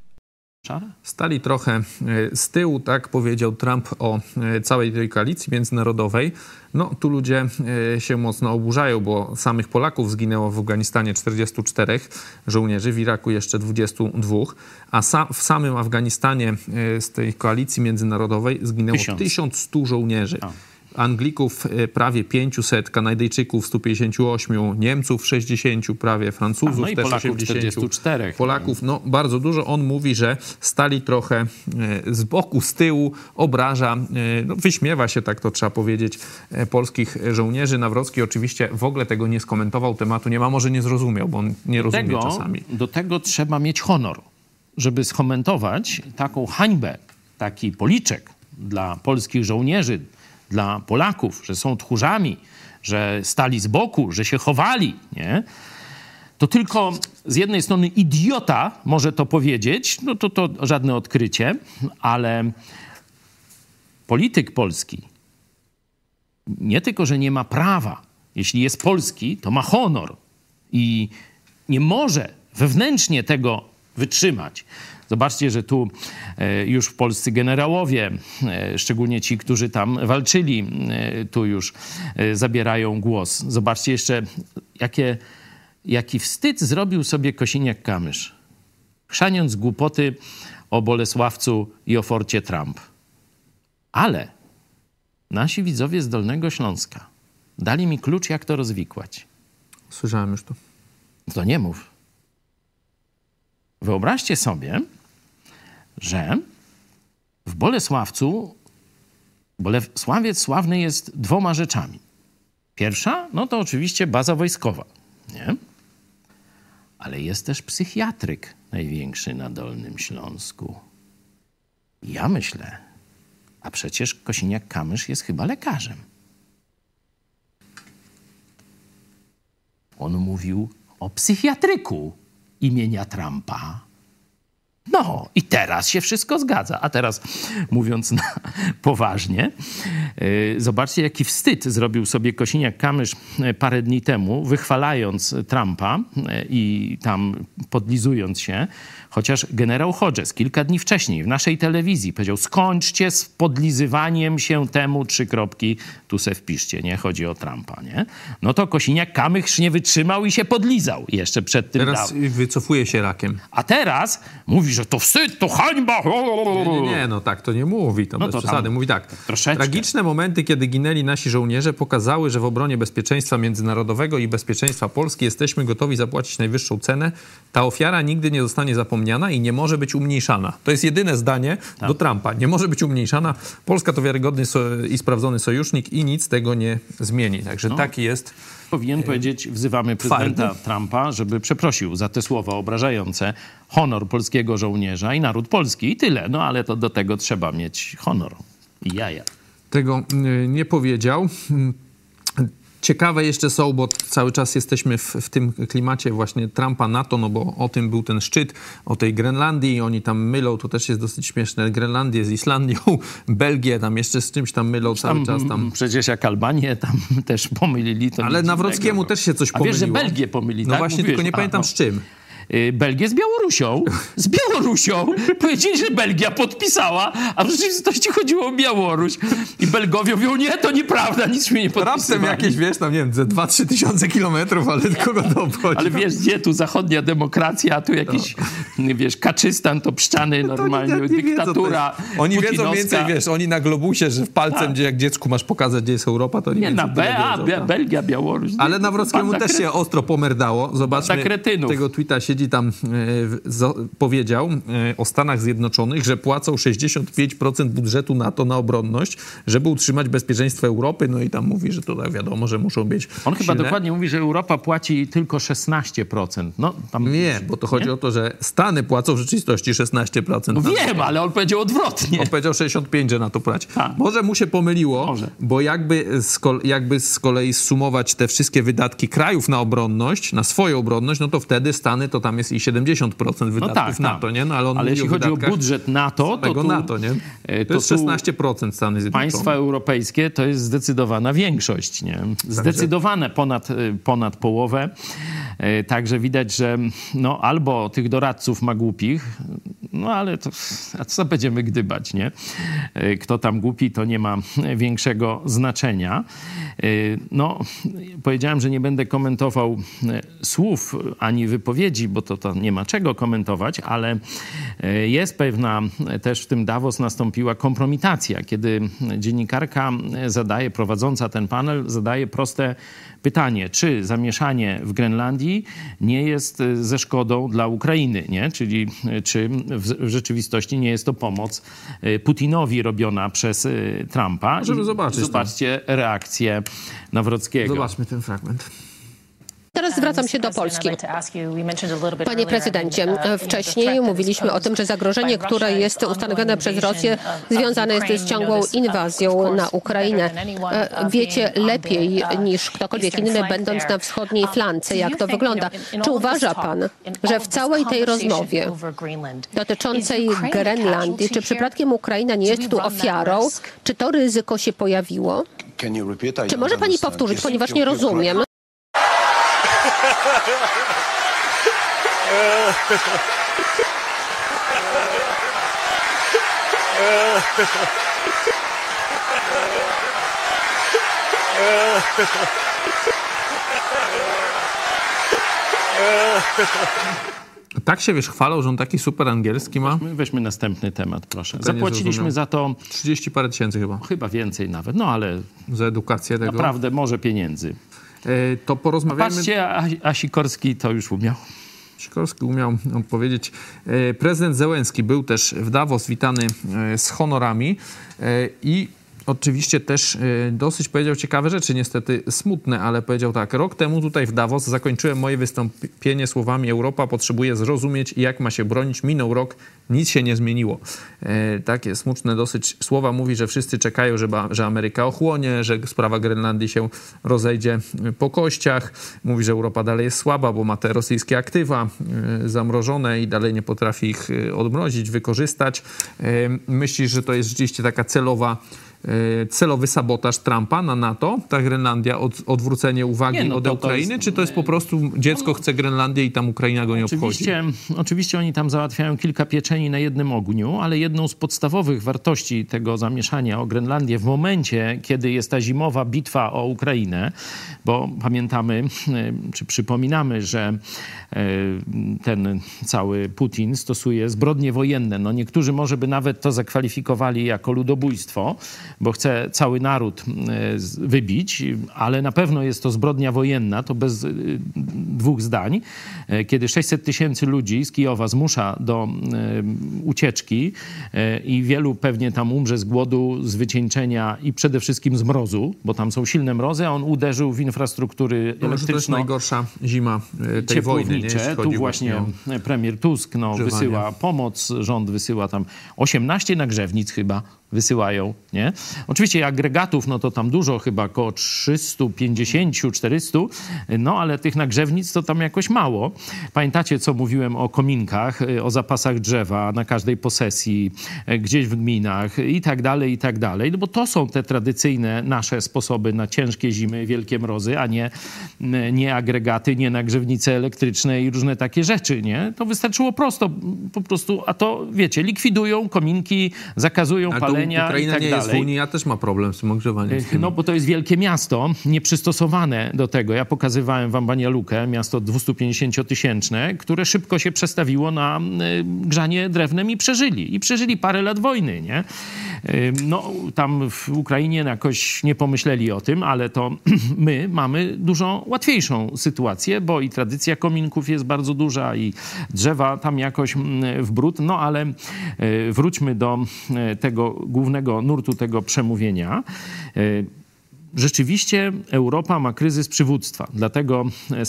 Stali trochę z tyłu, tak powiedział Trump o całej tej koalicji międzynarodowej. No tu ludzie się mocno oburzają, bo samych Polaków zginęło w Afganistanie 44 żołnierzy, w Iraku jeszcze 22, a w samym Afganistanie z tej koalicji międzynarodowej zginęło 1100 żołnierzy. Anglików prawie 500, Kanadyjczyków 158, Niemców 60 prawie, Francuzów no i też Polaków 80. 44. Polaków, no bardzo dużo. On mówi, że stali trochę z boku, z tyłu, obraża, no, wyśmiewa się, tak to trzeba powiedzieć, polskich żołnierzy. Nawrocki oczywiście w ogóle tego nie skomentował, tematu nie ma, może nie zrozumiał, bo on nie rozumie czasami. Do tego trzeba mieć honor, żeby skomentować taką hańbę, taki policzek dla polskich żołnierzy, dla Polaków, że są tchórzami, że stali z boku, że się chowali, nie? to tylko z jednej strony idiota może to powiedzieć, no to żadne odkrycie, ale polityk polski nie tylko, że nie ma prawa, jeśli jest polski, to ma honor i nie może wewnętrznie tego wytrzymać. Zobaczcie, że tu już polscy generałowie, szczególnie ci, którzy tam walczyli, tu już zabierają głos. Zobaczcie jeszcze, jaki wstyd zrobił sobie Kosiniak-Kamysz, chrzaniąc głupoty o Bolesławcu i o forcie Trump. Ale nasi widzowie z Dolnego Śląska dali mi klucz, jak to rozwikłać. Słyszałem już to. To nie mów. Wyobraźcie sobie, że w Bolesławcu Bolesławiec sławny jest 2 rzeczami. Pierwsza, no to oczywiście baza wojskowa, nie? Ale jest też psychiatryk największy na Dolnym Śląsku. Ja myślę, a przecież Kosiniak-Kamysz jest chyba lekarzem. On mówił o psychiatryku imienia Trumpa. No i teraz się wszystko zgadza. A teraz mówiąc poważnie, zobaczcie, jaki wstyd zrobił sobie Kosiniak-Kamysz parę dni temu, wychwalając Trumpa i tam podlizując się, chociaż generał Hodges kilka dni wcześniej w naszej telewizji powiedział: skończcie z podlizywaniem się temu, 3 kropki, tu se wpiszcie, nie? Chodzi o Trumpa, nie? No to Kosiniak-Kamysz nie wytrzymał i się podlizał jeszcze przed tym. Teraz wycofuje się rakiem. A teraz mówi, że to wstyd, to hańba. Nie, no tak to nie mówi, to no bez to przesady. Mówi tak, troszeczkę. Tragiczne momenty, kiedy ginęli nasi żołnierze, pokazały, że w obronie bezpieczeństwa międzynarodowego i bezpieczeństwa Polski jesteśmy gotowi zapłacić najwyższą cenę. Ta ofiara nigdy nie zostanie zapomniana i nie może być umniejszana. To jest jedyne zdanie do Trumpa. Nie może być umniejszana. Polska to wiarygodny i sprawdzony sojusznik i nic tego nie zmieni. Także taki jest. Powinien powiedzieć, wzywamy prezydenta Trumpa, żeby przeprosił za te słowa obrażające honor polskiego żołnierza i naród polski. I tyle. No ale to do tego trzeba mieć honor i jaja. Tego nie powiedział. Ciekawe jeszcze są, bo cały czas jesteśmy w tym klimacie właśnie Trumpa, NATO, no bo o tym był ten szczyt, o tej Grenlandii. Oni tam mylą, to też jest dosyć śmieszne, Grenlandię z Islandią, Belgię tam jeszcze z czymś tam mylą cały czas. Tam. Przecież jak Albanię tam też pomylili. To ale Nawrockiemu też się coś pomyliło. A wiesz, że Belgię pomylili, no tak? Właśnie, tylko nie pamiętam z czym. Belgię z Białorusią. Z Białorusią. Powiedzieli, że Belgia podpisała, a w rzeczywistości chodziło o Białoruś. I Belgowie mówią, nie, to nieprawda, nic mi nie podpisywali. Raptem jakieś, wiesz, tam nie wiem, 2-3 tysiące kilometrów, ale kogo to obchodzi? Ale wiesz, gdzie tu zachodnia demokracja, a tu jakiś, wiesz, Kaczystan, to pszczany normalnie, nie dyktatura wiedzą, oni wiedzą więcej, wiesz, oni na globusie, że w palcem, gdzie jak dziecku masz pokazać, gdzie jest Europa, to nie na Belgia, Białoruś. Ale Nawrockiemu też się ostro pomerdało. Zobaczmy, tego tweeta siedzi tam, powiedział o Stanach Zjednoczonych, że płacą 65% budżetu NATO na obronność, żeby utrzymać bezpieczeństwo Europy. No i tam mówi, że to wiadomo, że muszą być On chyba silne. dokładnie mówi, że Europa płaci tylko 16%. No, tam nie, bo to chodzi o to, że Stany płacą w rzeczywistości 16%. No wiem, ale on powiedział odwrotnie. On powiedział 65%, że na to płaci. Może mu się pomyliło, bo jakby z kolei zsumować te wszystkie wydatki krajów na obronność, na swoją obronność, no to wtedy Stany to tam jest i 70% wydatków NATO, nie? No, ale jeśli chodzi o budżet NATO, to tu, NATO, nie? To jest 16% Stany Zjednoczone. Państwa europejskie to jest zdecydowana większość, nie? Zdecydowane ponad połowę. Także widać, że no, albo tych doradców ma głupich, no ale to a co będziemy gdybać, nie? Kto tam głupi, to nie ma większego znaczenia. No, powiedziałem, że nie będę komentował słów ani wypowiedzi, bo to nie ma czego komentować, ale jest pewna, też w tym Davos nastąpiła kompromitacja, kiedy dziennikarka prowadząca ten panel zadaje proste pytanie, czy zamieszanie w Grenlandii nie jest ze szkodą dla Ukrainy, nie? Czyli czy w rzeczywistości nie jest to pomoc Putinowi robiona przez Trumpa. Możemy zobaczyć. Zobaczcie reakcję Nawrockiego. Zobaczmy ten fragment. Teraz zwracam się do Polski. Panie prezydencie, wcześniej mówiliśmy o tym, że zagrożenie, które jest ustanowione przez Rosję, związane jest z ciągłą inwazją na Ukrainę. Wiecie lepiej niż ktokolwiek inny, będąc na wschodniej flance, jak to wygląda. Czy uważa pan, że w całej tej rozmowie dotyczącej Grenlandii, czy przypadkiem Ukraina nie jest tu ofiarą? Czy to ryzyko się pojawiło? Czy może pani powtórzyć, ponieważ nie rozumiem? Tak się, chwalą, że on taki super angielski ma. Weźmy następny temat, proszę. Zapłaciliśmy za to 30 parę tysięcy chyba. Chyba więcej nawet, no ale za edukację tego. Naprawdę może pieniędzy. To porozmawiajmy. Patrzcie, a Sikorski to już umiał. Sikorski umiał powiedzieć. Prezydent Zełenski był też w Davos witany z honorami i oczywiście też dosyć powiedział ciekawe rzeczy, niestety smutne, ale powiedział tak: rok temu tutaj w Davos zakończyłem moje wystąpienie słowami: Europa potrzebuje zrozumieć, jak ma się bronić. Minął rok, nic się nie zmieniło. Takie smutne dosyć słowa. Mówi, że wszyscy czekają, że Ameryka ochłonie, że sprawa Grenlandii się rozejdzie po kościach. Mówi, że Europa dalej jest słaba, bo ma te rosyjskie aktywa zamrożone i dalej nie potrafi ich odmrozić, wykorzystać. Myślisz, że to jest rzeczywiście taka celowy sabotaż Trumpa na NATO, ta Grenlandia, odwrócenie uwagi od Ukrainy, czy to jest po prostu dziecko chce Grenlandię i tam Ukraina go nie obchodzi? Oczywiście oni tam załatwiają kilka pieczeni na jednym ogniu, ale jedną z podstawowych wartości tego zamieszania o Grenlandię w momencie, kiedy jest ta zimowa bitwa o Ukrainę, bo pamiętamy, czy przypominamy, że ten cały Putin stosuje zbrodnie wojenne. No niektórzy może by nawet to zakwalifikowali jako ludobójstwo, bo chce cały naród wybić, ale na pewno jest to zbrodnia wojenna, to bez dwóch zdań. Kiedy 600 tysięcy ludzi z Kijowa zmusza do ucieczki i wielu pewnie tam umrze z głodu, z wycieńczenia i przede wszystkim z mrozu, bo tam są silne mrozy, a on uderzył w infrastrukturę elektryczną. To jest najgorsza zima tej wojny. Tu właśnie premier Tusk wysyła pomoc, rząd wysyła tam 18 nagrzewnic chyba wysyłają, nie? Oczywiście agregatów, no to tam dużo, chyba około 350, 400, no ale tych nagrzewnic to tam jakoś mało. Pamiętacie, co mówiłem o kominkach, o zapasach drzewa na każdej posesji, gdzieś w gminach i tak dalej, no bo to są te tradycyjne nasze sposoby na ciężkie zimy, wielkie mrozy, a nie agregaty, nie nagrzewnice elektryczne i różne takie rzeczy, nie? To wystarczyło po prostu, a to wiecie, likwidują kominki, zakazują palenia. Ukraina i tak nie dalej. jest w Unii, ja też ma problem z tym ogrzewaniem. No bo to jest wielkie miasto, nieprzystosowane do tego. Ja pokazywałem wam Banja Lukę, miasto 250-tysięczne, które szybko się przestawiło na grzanie drewnem i przeżyli parę lat wojny, nie? No tam w Ukrainie jakoś nie pomyśleli o tym, ale to my mamy dużo łatwiejszą sytuację, bo i tradycja kominków jest bardzo duża i drzewa tam jakoś w bród, no ale wróćmy do tego głównego nurtu tego przemówienia. Rzeczywiście Europa ma kryzys przywództwa. Dlatego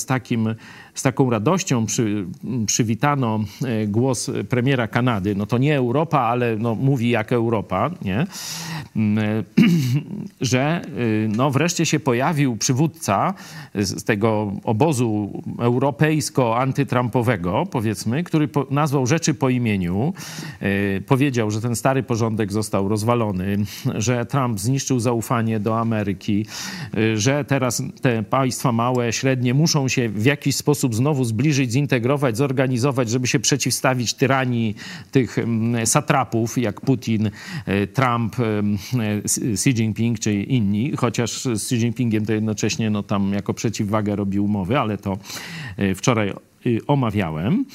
z taką radością przywitano głos premiera Kanady. No to nie Europa, ale no mówi jak Europa, nie? Że no wreszcie się pojawił przywódca z tego obozu europejsko-antytrumpowego, powiedzmy, który nazwał rzeczy po imieniu. Powiedział, że ten stary porządek został rozwalony, że Trump zniszczył zaufanie do Ameryki, że teraz te państwa małe, średnie muszą się w jakiś sposób znowu zbliżyć, zintegrować, zorganizować, żeby się przeciwstawić tyranii tych satrapów, jak Putin, Trump, Xi Jinping czy inni, chociaż z Xi Jinpingiem to jednocześnie no, tam jako przeciwwagę robi umowy, ale to wczoraj omawiałem.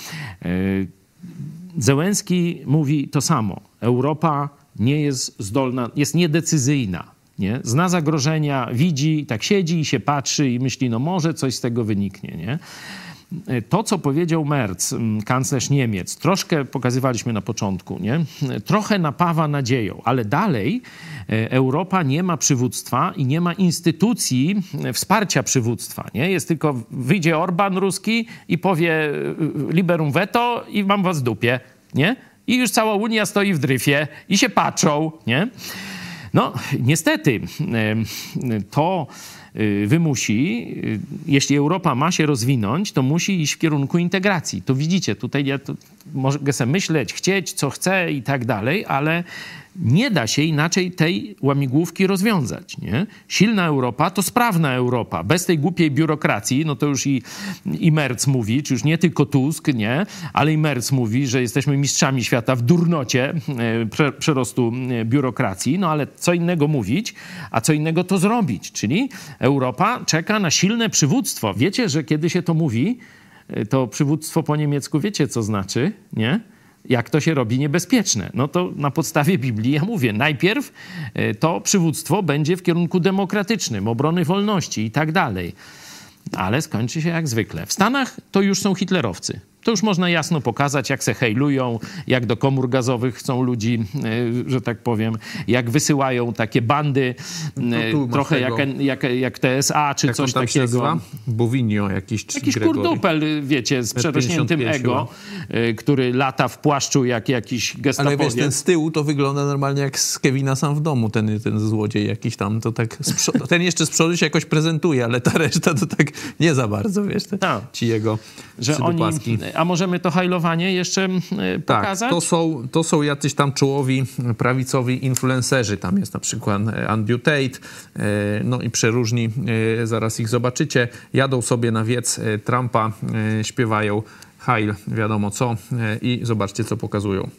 Zełenski mówi to samo. Europa nie jest zdolna, jest niedecyzyjna. Nie? Zna zagrożenia, widzi, tak siedzi i się patrzy i myśli, no może coś z tego wyniknie. Nie? To, co powiedział Merz, kanclerz Niemiec, troszkę pokazywaliśmy na początku, nie? Trochę napawa nadzieją, ale dalej Europa nie ma przywództwa i nie ma instytucji wsparcia przywództwa. Nie? Jest tylko, wyjdzie Orban ruski i powie liberum veto i mam was w dupie. Nie? I już cała Unia stoi w dryfie i się patrzą. Nie? No, niestety to wymusi, jeśli Europa ma się rozwinąć, to musi iść w kierunku integracji. To widzicie, tutaj ja mogę sobie myśleć, chcieć, co chcę i tak dalej, ale nie da się inaczej tej łamigłówki rozwiązać. Nie? Silna Europa to sprawna Europa. Bez tej głupiej biurokracji, no to już i Merz mówi, czy już nie tylko Tusk, nie, ale i Merz mówi, że jesteśmy mistrzami świata w durnocie przerostu biurokracji, no ale co innego mówić, a co innego to zrobić. Czyli Europa czeka na silne przywództwo. Wiecie, że kiedy się to mówi, to przywództwo po niemiecku wiecie, co znaczy, nie? Jak to się robi niebezpieczne. No to na podstawie Biblii ja mówię, najpierw to przywództwo będzie w kierunku demokratycznym, obrony wolności i tak dalej. Ale skończy się jak zwykle. W Stanach to już są hitlerowcy. To już można jasno pokazać, jak se hejlują, jak do komór gazowych chcą ludzi, że tak powiem, jak wysyłają takie bandy, trochę jak TSA czy jak coś takiego. Się nazywa? Bovinio jakiś kurdupel, wiecie, z przerośniętym ego, który lata w płaszczu jak jakiś gestapowiec. Ale wiesz, ten z tyłu to wygląda normalnie jak z Kevina Sam w domu, ten złodziej jakiś tam, to tak ten jeszcze z przodu się jakoś prezentuje, ale ta reszta to tak nie za bardzo, wiesz, ci jego przydupaski. A możemy to hajlowanie jeszcze pokazać? Tak, to są jacyś tam czołowi prawicowi influencerzy. Tam jest na przykład Andrew Tate, no i przeróżni, zaraz ich zobaczycie. Jadą sobie na wiec Trumpa, śpiewają Heil, wiadomo co, i zobaczcie, co pokazują.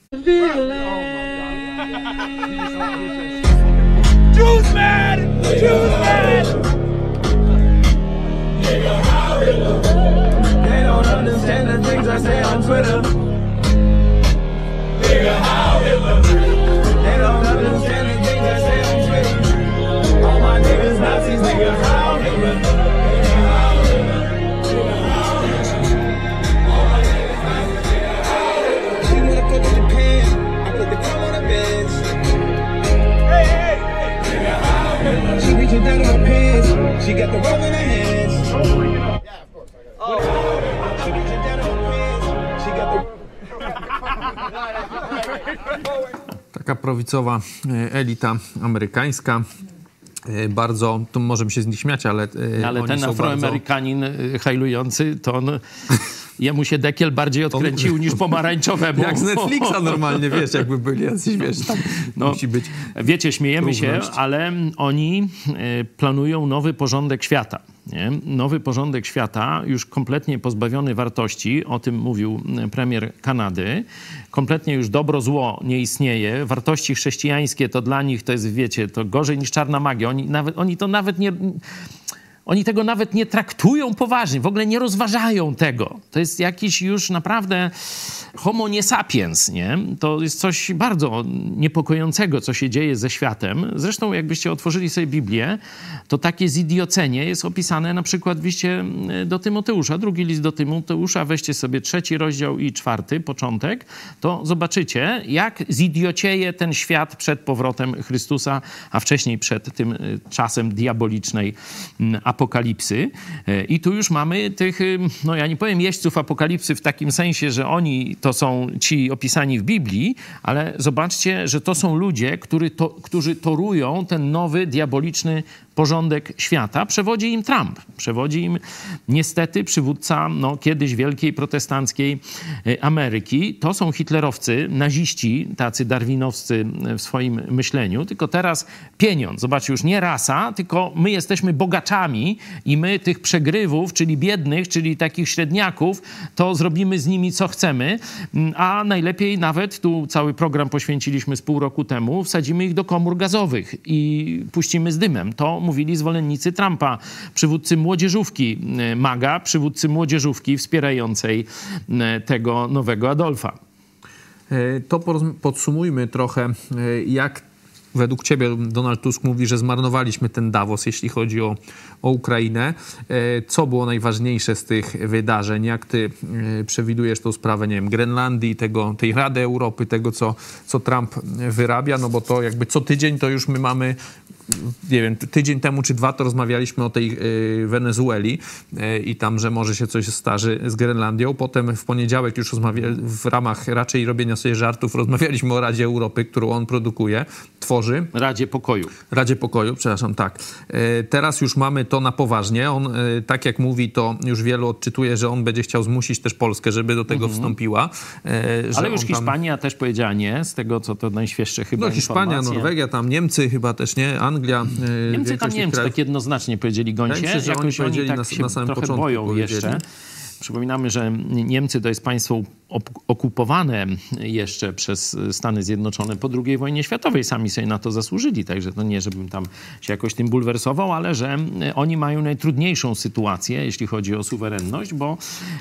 Jews mad! Jews mad! Understand the things I say on Twitter. Nigga, how Hitler? They don't understand the things I say on Twitter. All my niggas Nazis, nigga, how Hitler? Nigga, how Hitler? Nigga, how Hitler? All my niggas Nazis, nigga, how Hitler? She wanna fuck with Japan, I put the crumb on the bench. Hey, hey! Nigga, how Hitler? She reaching down in my pants, she got the roll in her hands. Yeah, of course. Oh. Taka prawicowa elita amerykańska. Bardzo, tu możemy się z nich śmiać, ale oni ten są Afroamerykanin hajlujący, to on, jemu się dekiel bardziej odkręcił niż pomarańczowemu. Jak z Netflixa normalnie, wiesz, jakby byli jacyś, wiesz, tam musi być. Wiecie, śmiejemy się, ale oni planują nowy porządek świata. Nie? Nowy porządek świata, już kompletnie pozbawiony wartości, o tym mówił premier Kanady. Kompletnie już dobro, zło nie istnieje. Wartości chrześcijańskie to dla nich to jest, wiecie, to gorzej niż czarna magia. Oni tego nawet nie traktują poważnie, w ogóle nie rozważają tego. To jest jakiś już naprawdę homo nie sapiens, nie? To jest coś bardzo niepokojącego, co się dzieje ze światem. Zresztą jakbyście otworzyli sobie Biblię, to takie zidiocenie jest opisane na przykład w liście do Tymoteusza, drugi list do Tymoteusza, weźcie sobie 3 rozdział i 4, początek, to zobaczycie, jak zidiocieje ten świat przed powrotem Chrystusa, a wcześniej przed tym czasem diabolicznej apokalipsy. I tu już mamy tych, no ja nie powiem jeźdźców apokalipsy w takim sensie, że oni to są ci opisani w Biblii, ale zobaczcie, że to są ludzie, którzy torują ten nowy, diaboliczny porządek świata. Przewodzi im Trump. Przewodzi im niestety przywódca kiedyś wielkiej protestanckiej Ameryki. To są hitlerowcy, naziści, tacy darwinowscy w swoim myśleniu. Tylko teraz pieniądz. Zobaczcie, już nie rasa, tylko my jesteśmy bogaczami i my tych przegrywów, czyli biednych, czyli takich średniaków, to zrobimy z nimi co chcemy, a najlepiej nawet, tu cały program poświęciliśmy z pół roku temu, wsadzimy ich do komór gazowych i puścimy z dymem. To mówili zwolennicy Trumpa, przywódcy młodzieżówki MAGA, przywódcy młodzieżówki wspierającej tego nowego Adolfa. To podsumujmy trochę, jak według ciebie Donald Tusk mówi, że zmarnowaliśmy ten Davos, jeśli chodzi o Ukrainę. Co było najważniejsze z tych wydarzeń? Jak ty przewidujesz tą sprawę, nie wiem, Grenlandii, tej Rady Europy, tego, co Trump wyrabia? No bo to jakby co tydzień to już my mamy, nie wiem, tydzień temu czy 2 to rozmawialiśmy o tej Wenezueli i tam, że może się coś starzy z Grenlandią. Potem w poniedziałek już w ramach raczej robienia sobie żartów rozmawialiśmy o Radzie Europy, którą on produkuje, tworzy. Radzie Pokoju, przepraszam, tak. Teraz już mamy to na poważnie. On, tak jak mówi, to już wielu odczytuje, że on będzie chciał zmusić też Polskę, żeby do tego wstąpiła. Ale już Hiszpania też powiedziała nie, z tego, co to najświeższe chyba Hiszpania, informacje. Norwegia, tam Niemcy chyba też nie, Anglia. Niemcy tak jednoznacznie powiedzieli gońcie. Się, że jakoś oni tak na samym trochę początku boją jeszcze. Przypominamy, że Niemcy to jest państwo okupowane jeszcze przez Stany Zjednoczone po II wojnie światowej. Sami sobie na to zasłużyli, także to nie, żebym tam się jakoś tym bulwersował, ale że oni mają najtrudniejszą sytuację, jeśli chodzi o suwerenność, bo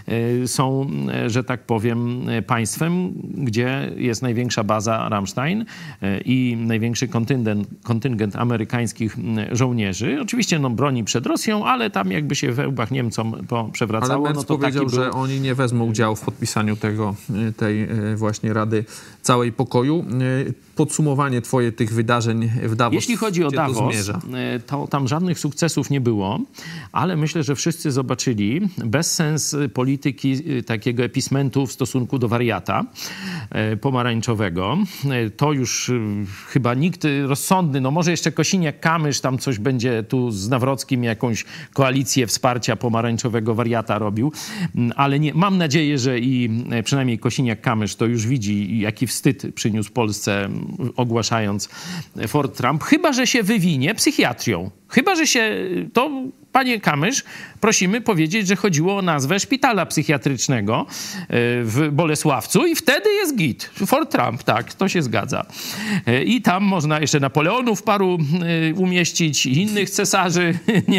są, że tak powiem, państwem, gdzie jest największa baza Ramstein i największy kontyngent amerykańskich żołnierzy. Oczywiście broni przed Rosją, ale tam jakby się we łbach Niemcom przewracało. Ale Merz powiedział, że oni nie wezmą udziału w podpisaniu tej właśnie Rady Całej Pokoju. Podsumowanie twoje tych wydarzeń w Davos. Jeśli chodzi o Davos, to tam żadnych sukcesów nie było, ale myślę, że wszyscy zobaczyli bezsens polityki takiego epismentu w stosunku do wariata pomarańczowego. To już chyba nikt rozsądny, może jeszcze Kosiniak-Kamysz tam coś będzie tu z Nawrockim jakąś koalicję wsparcia pomarańczowego wariata robił, ale nie, mam nadzieję, że i przynajmniej Kosiniak-Kamysz to już widzi, jaki wstyd przyniósł Polsce, ogłaszając Fort Trump, chyba że się wywinie psychiatrią. Chyba że się to, panie Kamysz, prosimy powiedzieć, że chodziło o nazwę szpitala psychiatrycznego w Bolesławcu i wtedy jest git. Fort Trump, tak, to się zgadza. I tam można jeszcze Napoleonów paru umieścić, innych cesarzy, nie?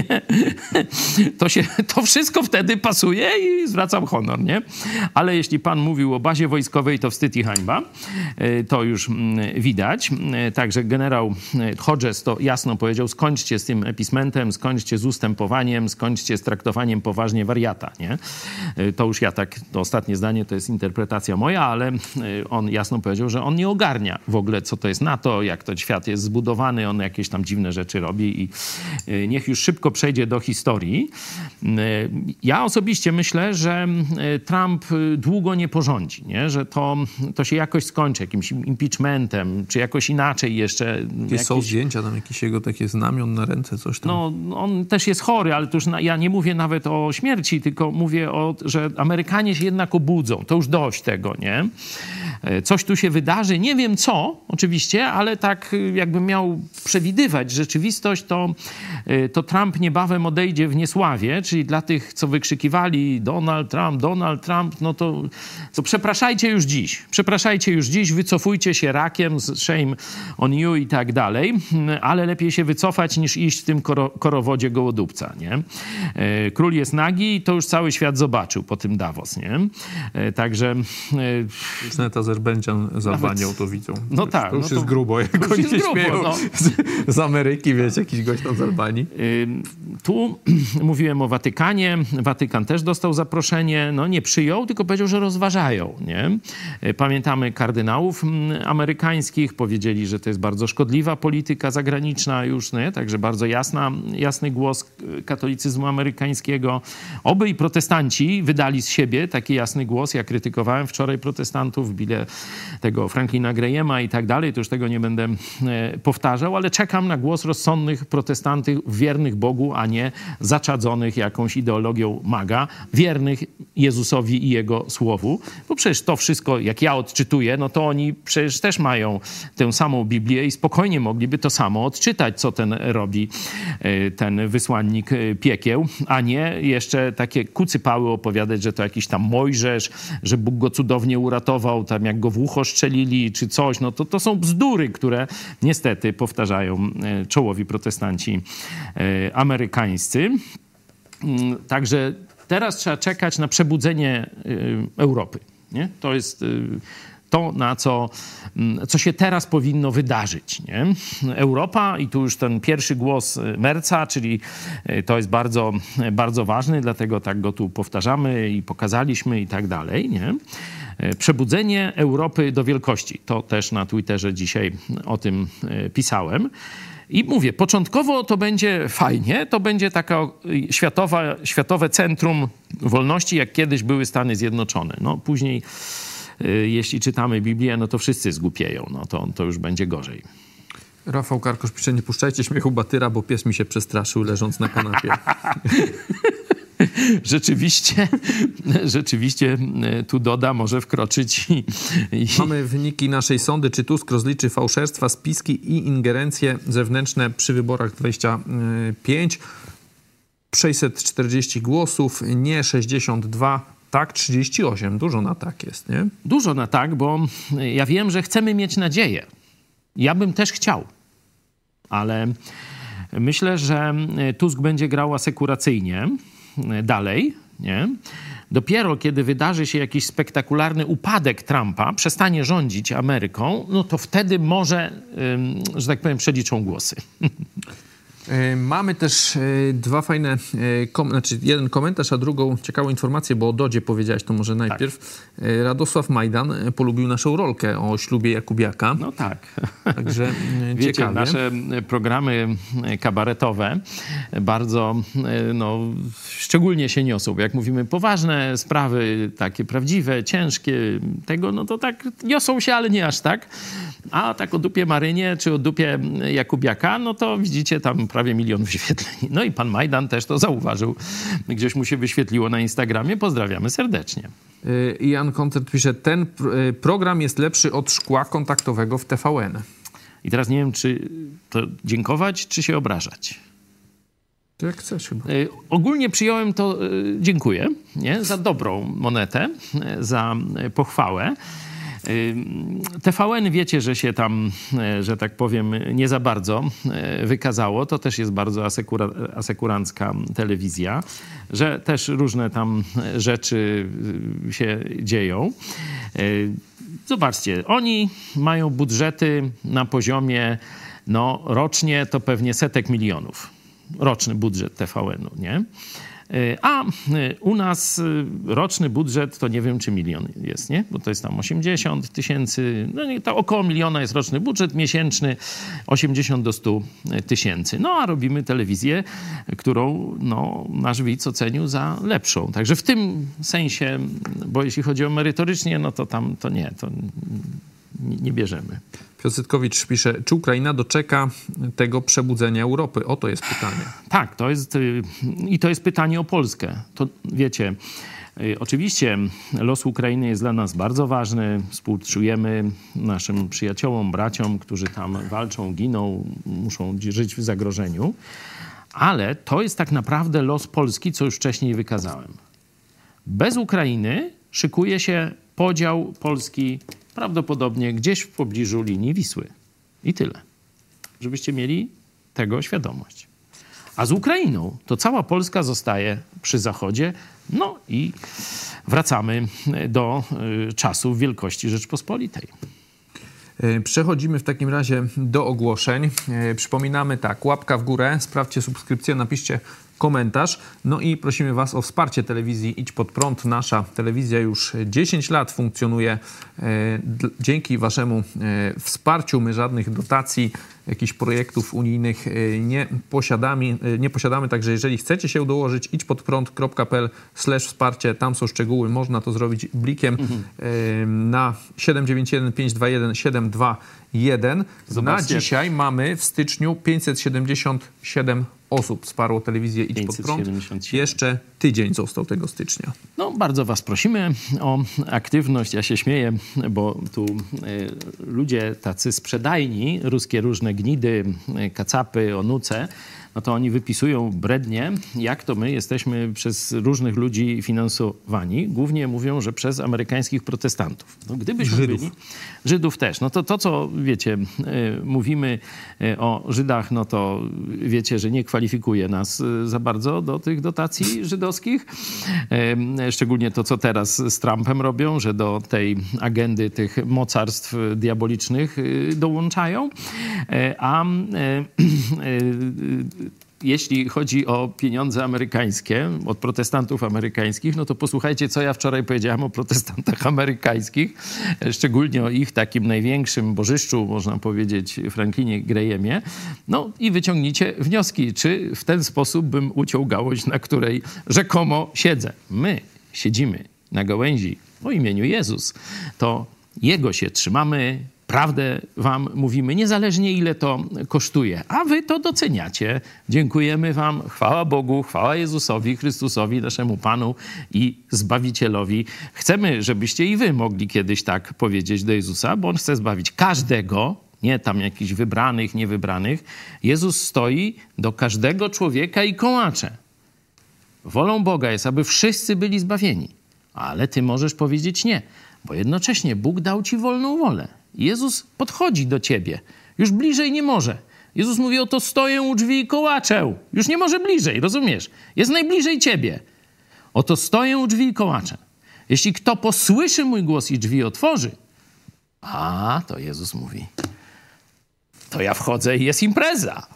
To wszystko wtedy pasuje i zwracam honor, nie? Ale jeśli pan mówił o bazie wojskowej, to wstyd i hańba. To już widać. Także generał Hodges to jasno powiedział, skończcie z tym epismentem, skończcie z ustępowaniem, skończcie z traktowaniem poważnie wariata, nie? To już to ostatnie zdanie to jest interpretacja moja, ale on jasno powiedział, że on nie ogarnia w ogóle, co to jest NATO, jak to świat jest zbudowany, on jakieś tam dziwne rzeczy robi i niech już szybko przejdzie do historii. Ja osobiście myślę, że Trump długo nie porządzi, nie? Że to się jakoś skończy jakimś impeachmentem, czy jakoś inaczej jeszcze. Są zdjęcia, tam jakieś jego takie znamion na ręce, coś tam. On też jest chory, ale to już ja nie mówię nawet o śmierci, tylko mówię że Amerykanie się jednak obudzą. To już dość tego, nie? Coś tu się wydarzy, nie wiem co, oczywiście, ale tak jakbym miał przewidywać rzeczywistość, to Trump niebawem odejdzie w niesławie, czyli dla tych, co wykrzykiwali Donald Trump, no to przepraszajcie już dziś, wycofujcie się rakiem, shame on you i tak dalej, ale lepiej się wycofać niż iść w tym korowodzie gołodupca, nie? Król jest nagi i to już cały świat zobaczył po tym Davos, nie? Także... Nawet Azerbejdżan z Albanią to widzą. No tak. To już jest grubo, jak oni się śmieją z Ameryki, wiesz, jakiś gość tam z Albanii. Tu mówiłem o Watykanie. Watykan też dostał zaproszenie. Nie przyjął, tylko powiedział, że rozważają, nie? Pamiętamy kardynałów amerykańskich. Powiedzieli, że to jest bardzo szkodliwa polityka zagraniczna już, nie? Także bardzo jasny głos katolicyzmu amerykańskiego. Oby i protestanci wydali z siebie taki jasny głos. Ja krytykowałem wczoraj protestantów, bile tego Franklina Grahama i tak dalej, to już tego nie będę powtarzał, ale czekam na głos rozsądnych protestantów, wiernych Bogu, a nie zaczadzonych jakąś ideologią maga, wiernych Jezusowi i Jego Słowu, bo przecież to wszystko, jak ja odczytuję, to oni przecież też mają tę samą Biblię i spokojnie mogliby to samo odczytać, co robi ten wysłannik piekieł, a nie jeszcze takie kucypały opowiadać, że to jakiś tam Mojżesz, że Bóg go cudownie uratował, tam jak go w ucho strzelili, czy coś. To są bzdury, które niestety powtarzają czołowi protestanci amerykańscy. Także teraz trzeba czekać na przebudzenie Europy. Nie? To jest to, co się teraz powinno wydarzyć. Nie? Europa, i tu już ten pierwszy głos Merza, czyli to jest bardzo, bardzo ważny, dlatego tak go tu powtarzamy i pokazaliśmy i tak dalej. Nie? Przebudzenie Europy do wielkości. To też na Twitterze dzisiaj o tym pisałem. I mówię, początkowo to będzie fajnie, to będzie taka światowe centrum wolności, jak kiedyś były Stany Zjednoczone. No później, jeśli czytamy Biblię, no to wszyscy zgłupieją, no to już będzie gorzej. Rafał Karkosz pisze, nie puszczajcie śmiechu Batyra, bo pies mi się przestraszył leżąc na kanapie. Rzeczywiście tu Doda może wkroczyć. Mamy wyniki naszej sądy. Czy Tusk rozliczy fałszerstwa, spiski i ingerencje zewnętrzne przy wyborach 25? 640 głosów, nie 62, tak 38. Dużo na tak jest, nie? Dużo na tak, bo ja wiem, że chcemy mieć nadzieję. Ja bym też chciał, ale myślę, że Tusk będzie grał asekuracyjnie dalej, nie? Dopiero kiedy wydarzy się jakiś spektakularny upadek Trumpa, przestanie rządzić Ameryką, no to wtedy może, że tak powiem, przeliczą głosy. Mamy też dwa fajne, jeden komentarz, a drugą ciekawą informację, bo o Dodzie powiedziałeś to może najpierw. Tak. Radosław Majdan polubił naszą rolkę o ślubie Jakubiaka. No tak. Także wiecie, ciekawie. Nasze programy kabaretowe bardzo, szczególnie się niosą. Jak mówimy poważne sprawy, takie prawdziwe, ciężkie, no to tak niosą się, ale nie aż tak. A tak o dupie Marynie czy o dupie Jakubiaka, no to widzicie tam prawie 1 milion wyświetleń. No i pan Majdan też to zauważył. Gdzieś mu się wyświetliło na Instagramie. Pozdrawiamy serdecznie. Jan Koncert pisze, ten program jest lepszy od szkła kontaktowego w TVN. I teraz nie wiem, czy to dziękować, czy się obrażać. To jak chcesz chyba. Ogólnie przyjąłem to, dziękuję, nie? Za dobrą monetę, za pochwałę. TVN wiecie, że się tam, że tak powiem, nie za bardzo wykazało. To też jest bardzo asekurancka telewizja, że też różne tam rzeczy się dzieją. Zobaczcie, oni mają budżety na poziomie, rocznie to pewnie setek milionów. Roczny budżet TVN-u, nie? A u nas roczny budżet to nie wiem, czy 1 milion jest, nie? Bo to jest tam 80 tysięcy, to około 1 miliona jest roczny budżet, miesięczny 80 do 100 tysięcy. A robimy telewizję, którą nasz widz ocenił za lepszą. Także w tym sensie, bo jeśli chodzi o merytorycznie, to tam to nie bierzemy. Piotr Zytkowicz pisze, czy Ukraina doczeka tego przebudzenia Europy? Oto jest pytanie. Tak, to jest pytanie o Polskę. To wiecie, oczywiście los Ukrainy jest dla nas bardzo ważny. Współczujemy naszym przyjaciołom, braciom, którzy tam walczą, giną, muszą żyć w zagrożeniu. Ale to jest tak naprawdę los Polski, co już wcześniej wykazałem. Bez Ukrainy szykuje się podział Polski prawdopodobnie gdzieś w pobliżu linii Wisły. I tyle. Żebyście mieli tego świadomość. A z Ukrainą to cała Polska zostaje przy Zachodzie. I wracamy do czasów wielkości Rzeczpospolitej. Przechodzimy w takim razie do ogłoszeń. Przypominamy tak, łapka w górę, sprawdźcie subskrypcję, napiszcie komentarz. I prosimy was o wsparcie telewizji Idź Pod Prąd. Nasza telewizja już 10 lat funkcjonuje. Dzięki waszemu wsparciu my żadnych dotacji, jakichś projektów unijnych nie posiadamy. Także jeżeli chcecie się dołożyć, idźpodprąd.pl/wsparcie. Tam są szczegóły. Można to zrobić blikiem na 791 521 721. Zobaczcie. Na dzisiaj mamy w styczniu 577 osób wsparło telewizję Idź Pod Prąd. Jeszcze tydzień został tego stycznia. Bardzo was prosimy o aktywność. Ja się śmieję, bo tu ludzie tacy sprzedajni, ruskie różne gnidy, kacapy, onuce, no to oni wypisują brednie, jak to my jesteśmy przez różnych ludzi finansowani. Głównie mówią, że przez amerykańskich protestantów. No, gdybyśmy byli... Żydów też. No to co, wiecie, mówimy o Żydach, no to wiecie, że nie kwalifikuje nas za bardzo do tych dotacji żydowskich. Szczególnie to, co teraz z Trumpem robią, że do tej agendy tych mocarstw diabolicznych dołączają. A jeśli chodzi o pieniądze amerykańskie, od protestantów amerykańskich, no to posłuchajcie, co ja wczoraj powiedziałem o protestantach amerykańskich, szczególnie o ich takim największym bożyszczu, można powiedzieć, Franklinie Grahamie. No i wyciągnijcie wnioski, czy w ten sposób bym uciął gałąź, na której rzekomo siedzę. My siedzimy na gałęzi o imieniu Jezus. To Jego się trzymamy, prawdę wam mówimy, niezależnie ile to kosztuje. A wy to doceniacie. Dziękujemy wam. Chwała Bogu, chwała Jezusowi Chrystusowi, naszemu Panu i Zbawicielowi. Chcemy, żebyście i wy mogli kiedyś tak powiedzieć do Jezusa, bo On chce zbawić każdego, nie tam jakichś wybranych, niewybranych. Jezus stoi do każdego człowieka i kołacze. Wolą Boga jest, aby wszyscy byli zbawieni. Ale ty możesz powiedzieć nie, bo jednocześnie Bóg dał ci wolną wolę. Jezus podchodzi do ciebie. Już bliżej nie może. Jezus mówi, oto stoję u drzwi i kołaczę. Już nie może bliżej, rozumiesz? Jest najbliżej ciebie. Oto stoję u drzwi i kołaczę. Jeśli kto posłyszy mój głos i drzwi otworzy, to Jezus mówi, to ja wchodzę i jest impreza.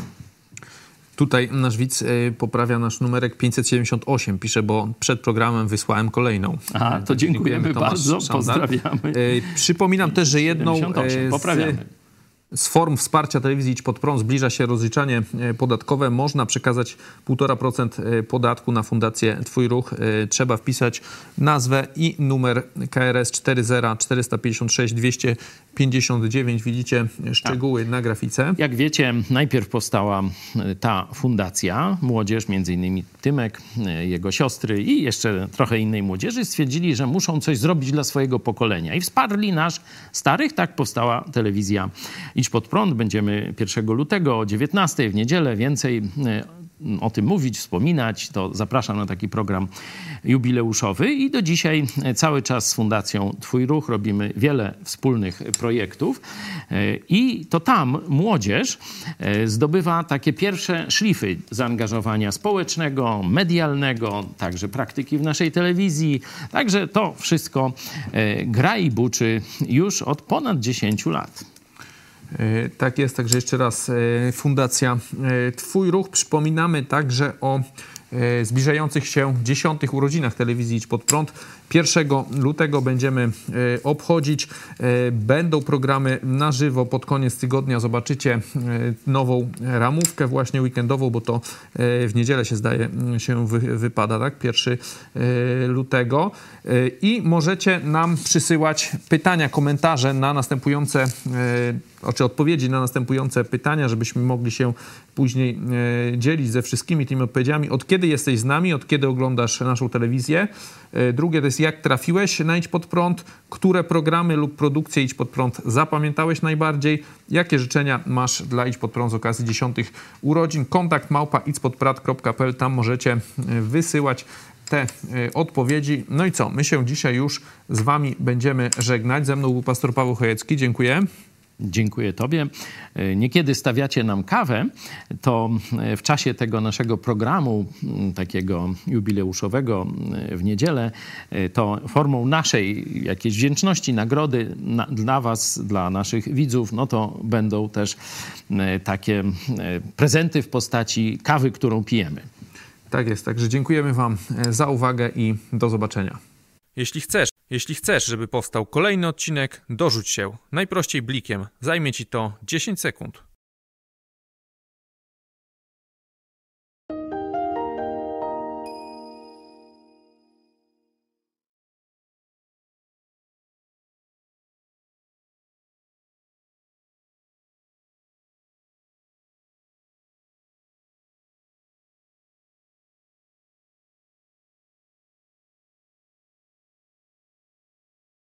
Tutaj nasz widz poprawia nasz numerek 578. Pisze, bo przed programem wysłałem kolejną. To dziękujemy bardzo, pozdrawiamy. Przypominam też, że jedną poprawiamy. Z form wsparcia telewizji Idź Pod Prąd zbliża się rozliczanie podatkowe. Można przekazać 1,5% podatku na Fundację Twój Ruch. Trzeba wpisać nazwę i numer KRS 40 456 259. Widzicie szczegóły na grafice. Jak wiecie, najpierw powstała ta fundacja. Młodzież, między innymi Tymek, jego siostry i jeszcze trochę innej młodzieży stwierdzili, że muszą coś zrobić dla swojego pokolenia. I wsparli nas starych. Tak powstała telewizja Idź Pod Prąd. Będziemy 1 lutego o 19 w niedzielę więcej o tym mówić, wspominać. To zapraszam na taki program jubileuszowy. I do dzisiaj cały czas z Fundacją Twój Ruch robimy wiele wspólnych projektów. I to tam młodzież zdobywa takie pierwsze szlify zaangażowania społecznego, medialnego, także praktyki w naszej telewizji. Także to wszystko gra i buczy już od ponad 10 lat. Tak jest, także jeszcze raz Fundacja Twój Ruch. Przypominamy także o zbliżających się 10. urodzinach telewizji Idź Pod Prąd. 1 lutego będziemy obchodzić. Będą programy na żywo. Pod koniec tygodnia zobaczycie nową ramówkę właśnie weekendową, bo to w niedzielę się zdaje się wypada, tak? 1 lutego. I możecie nam przysyłać pytania, komentarze na następujące, czy odpowiedzi na następujące pytania, żebyśmy mogli się później dzielić ze wszystkimi tymi odpowiedziami. Od kiedy jesteś z nami? Od kiedy oglądasz naszą telewizję? Drugie to jest, jak trafiłeś na Idź Pod Prąd? Które programy lub produkcje Idź Pod Prąd zapamiętałeś najbardziej? Jakie życzenia masz dla Idź Pod Prąd z okazji 10. urodzin? kontakt@idźpodprad.pl. Tam możecie wysyłać te odpowiedzi. No i co? My się dzisiaj już z wami będziemy żegnać. Ze mną był pastor Paweł Chojecki. Dziękuję. Dziękuję tobie. Niekiedy stawiacie nam kawę, to w czasie tego naszego programu takiego jubileuszowego w niedzielę, to formą naszej jakiejś wdzięczności, nagrody dla was, dla naszych widzów, no to będą też takie prezenty w postaci kawy, którą pijemy. Tak jest, także dziękujemy wam za uwagę i do zobaczenia. Jeśli chcesz, żeby powstał kolejny odcinek, dorzuć się. Najprościej blikiem. Zajmie ci to 10 sekund.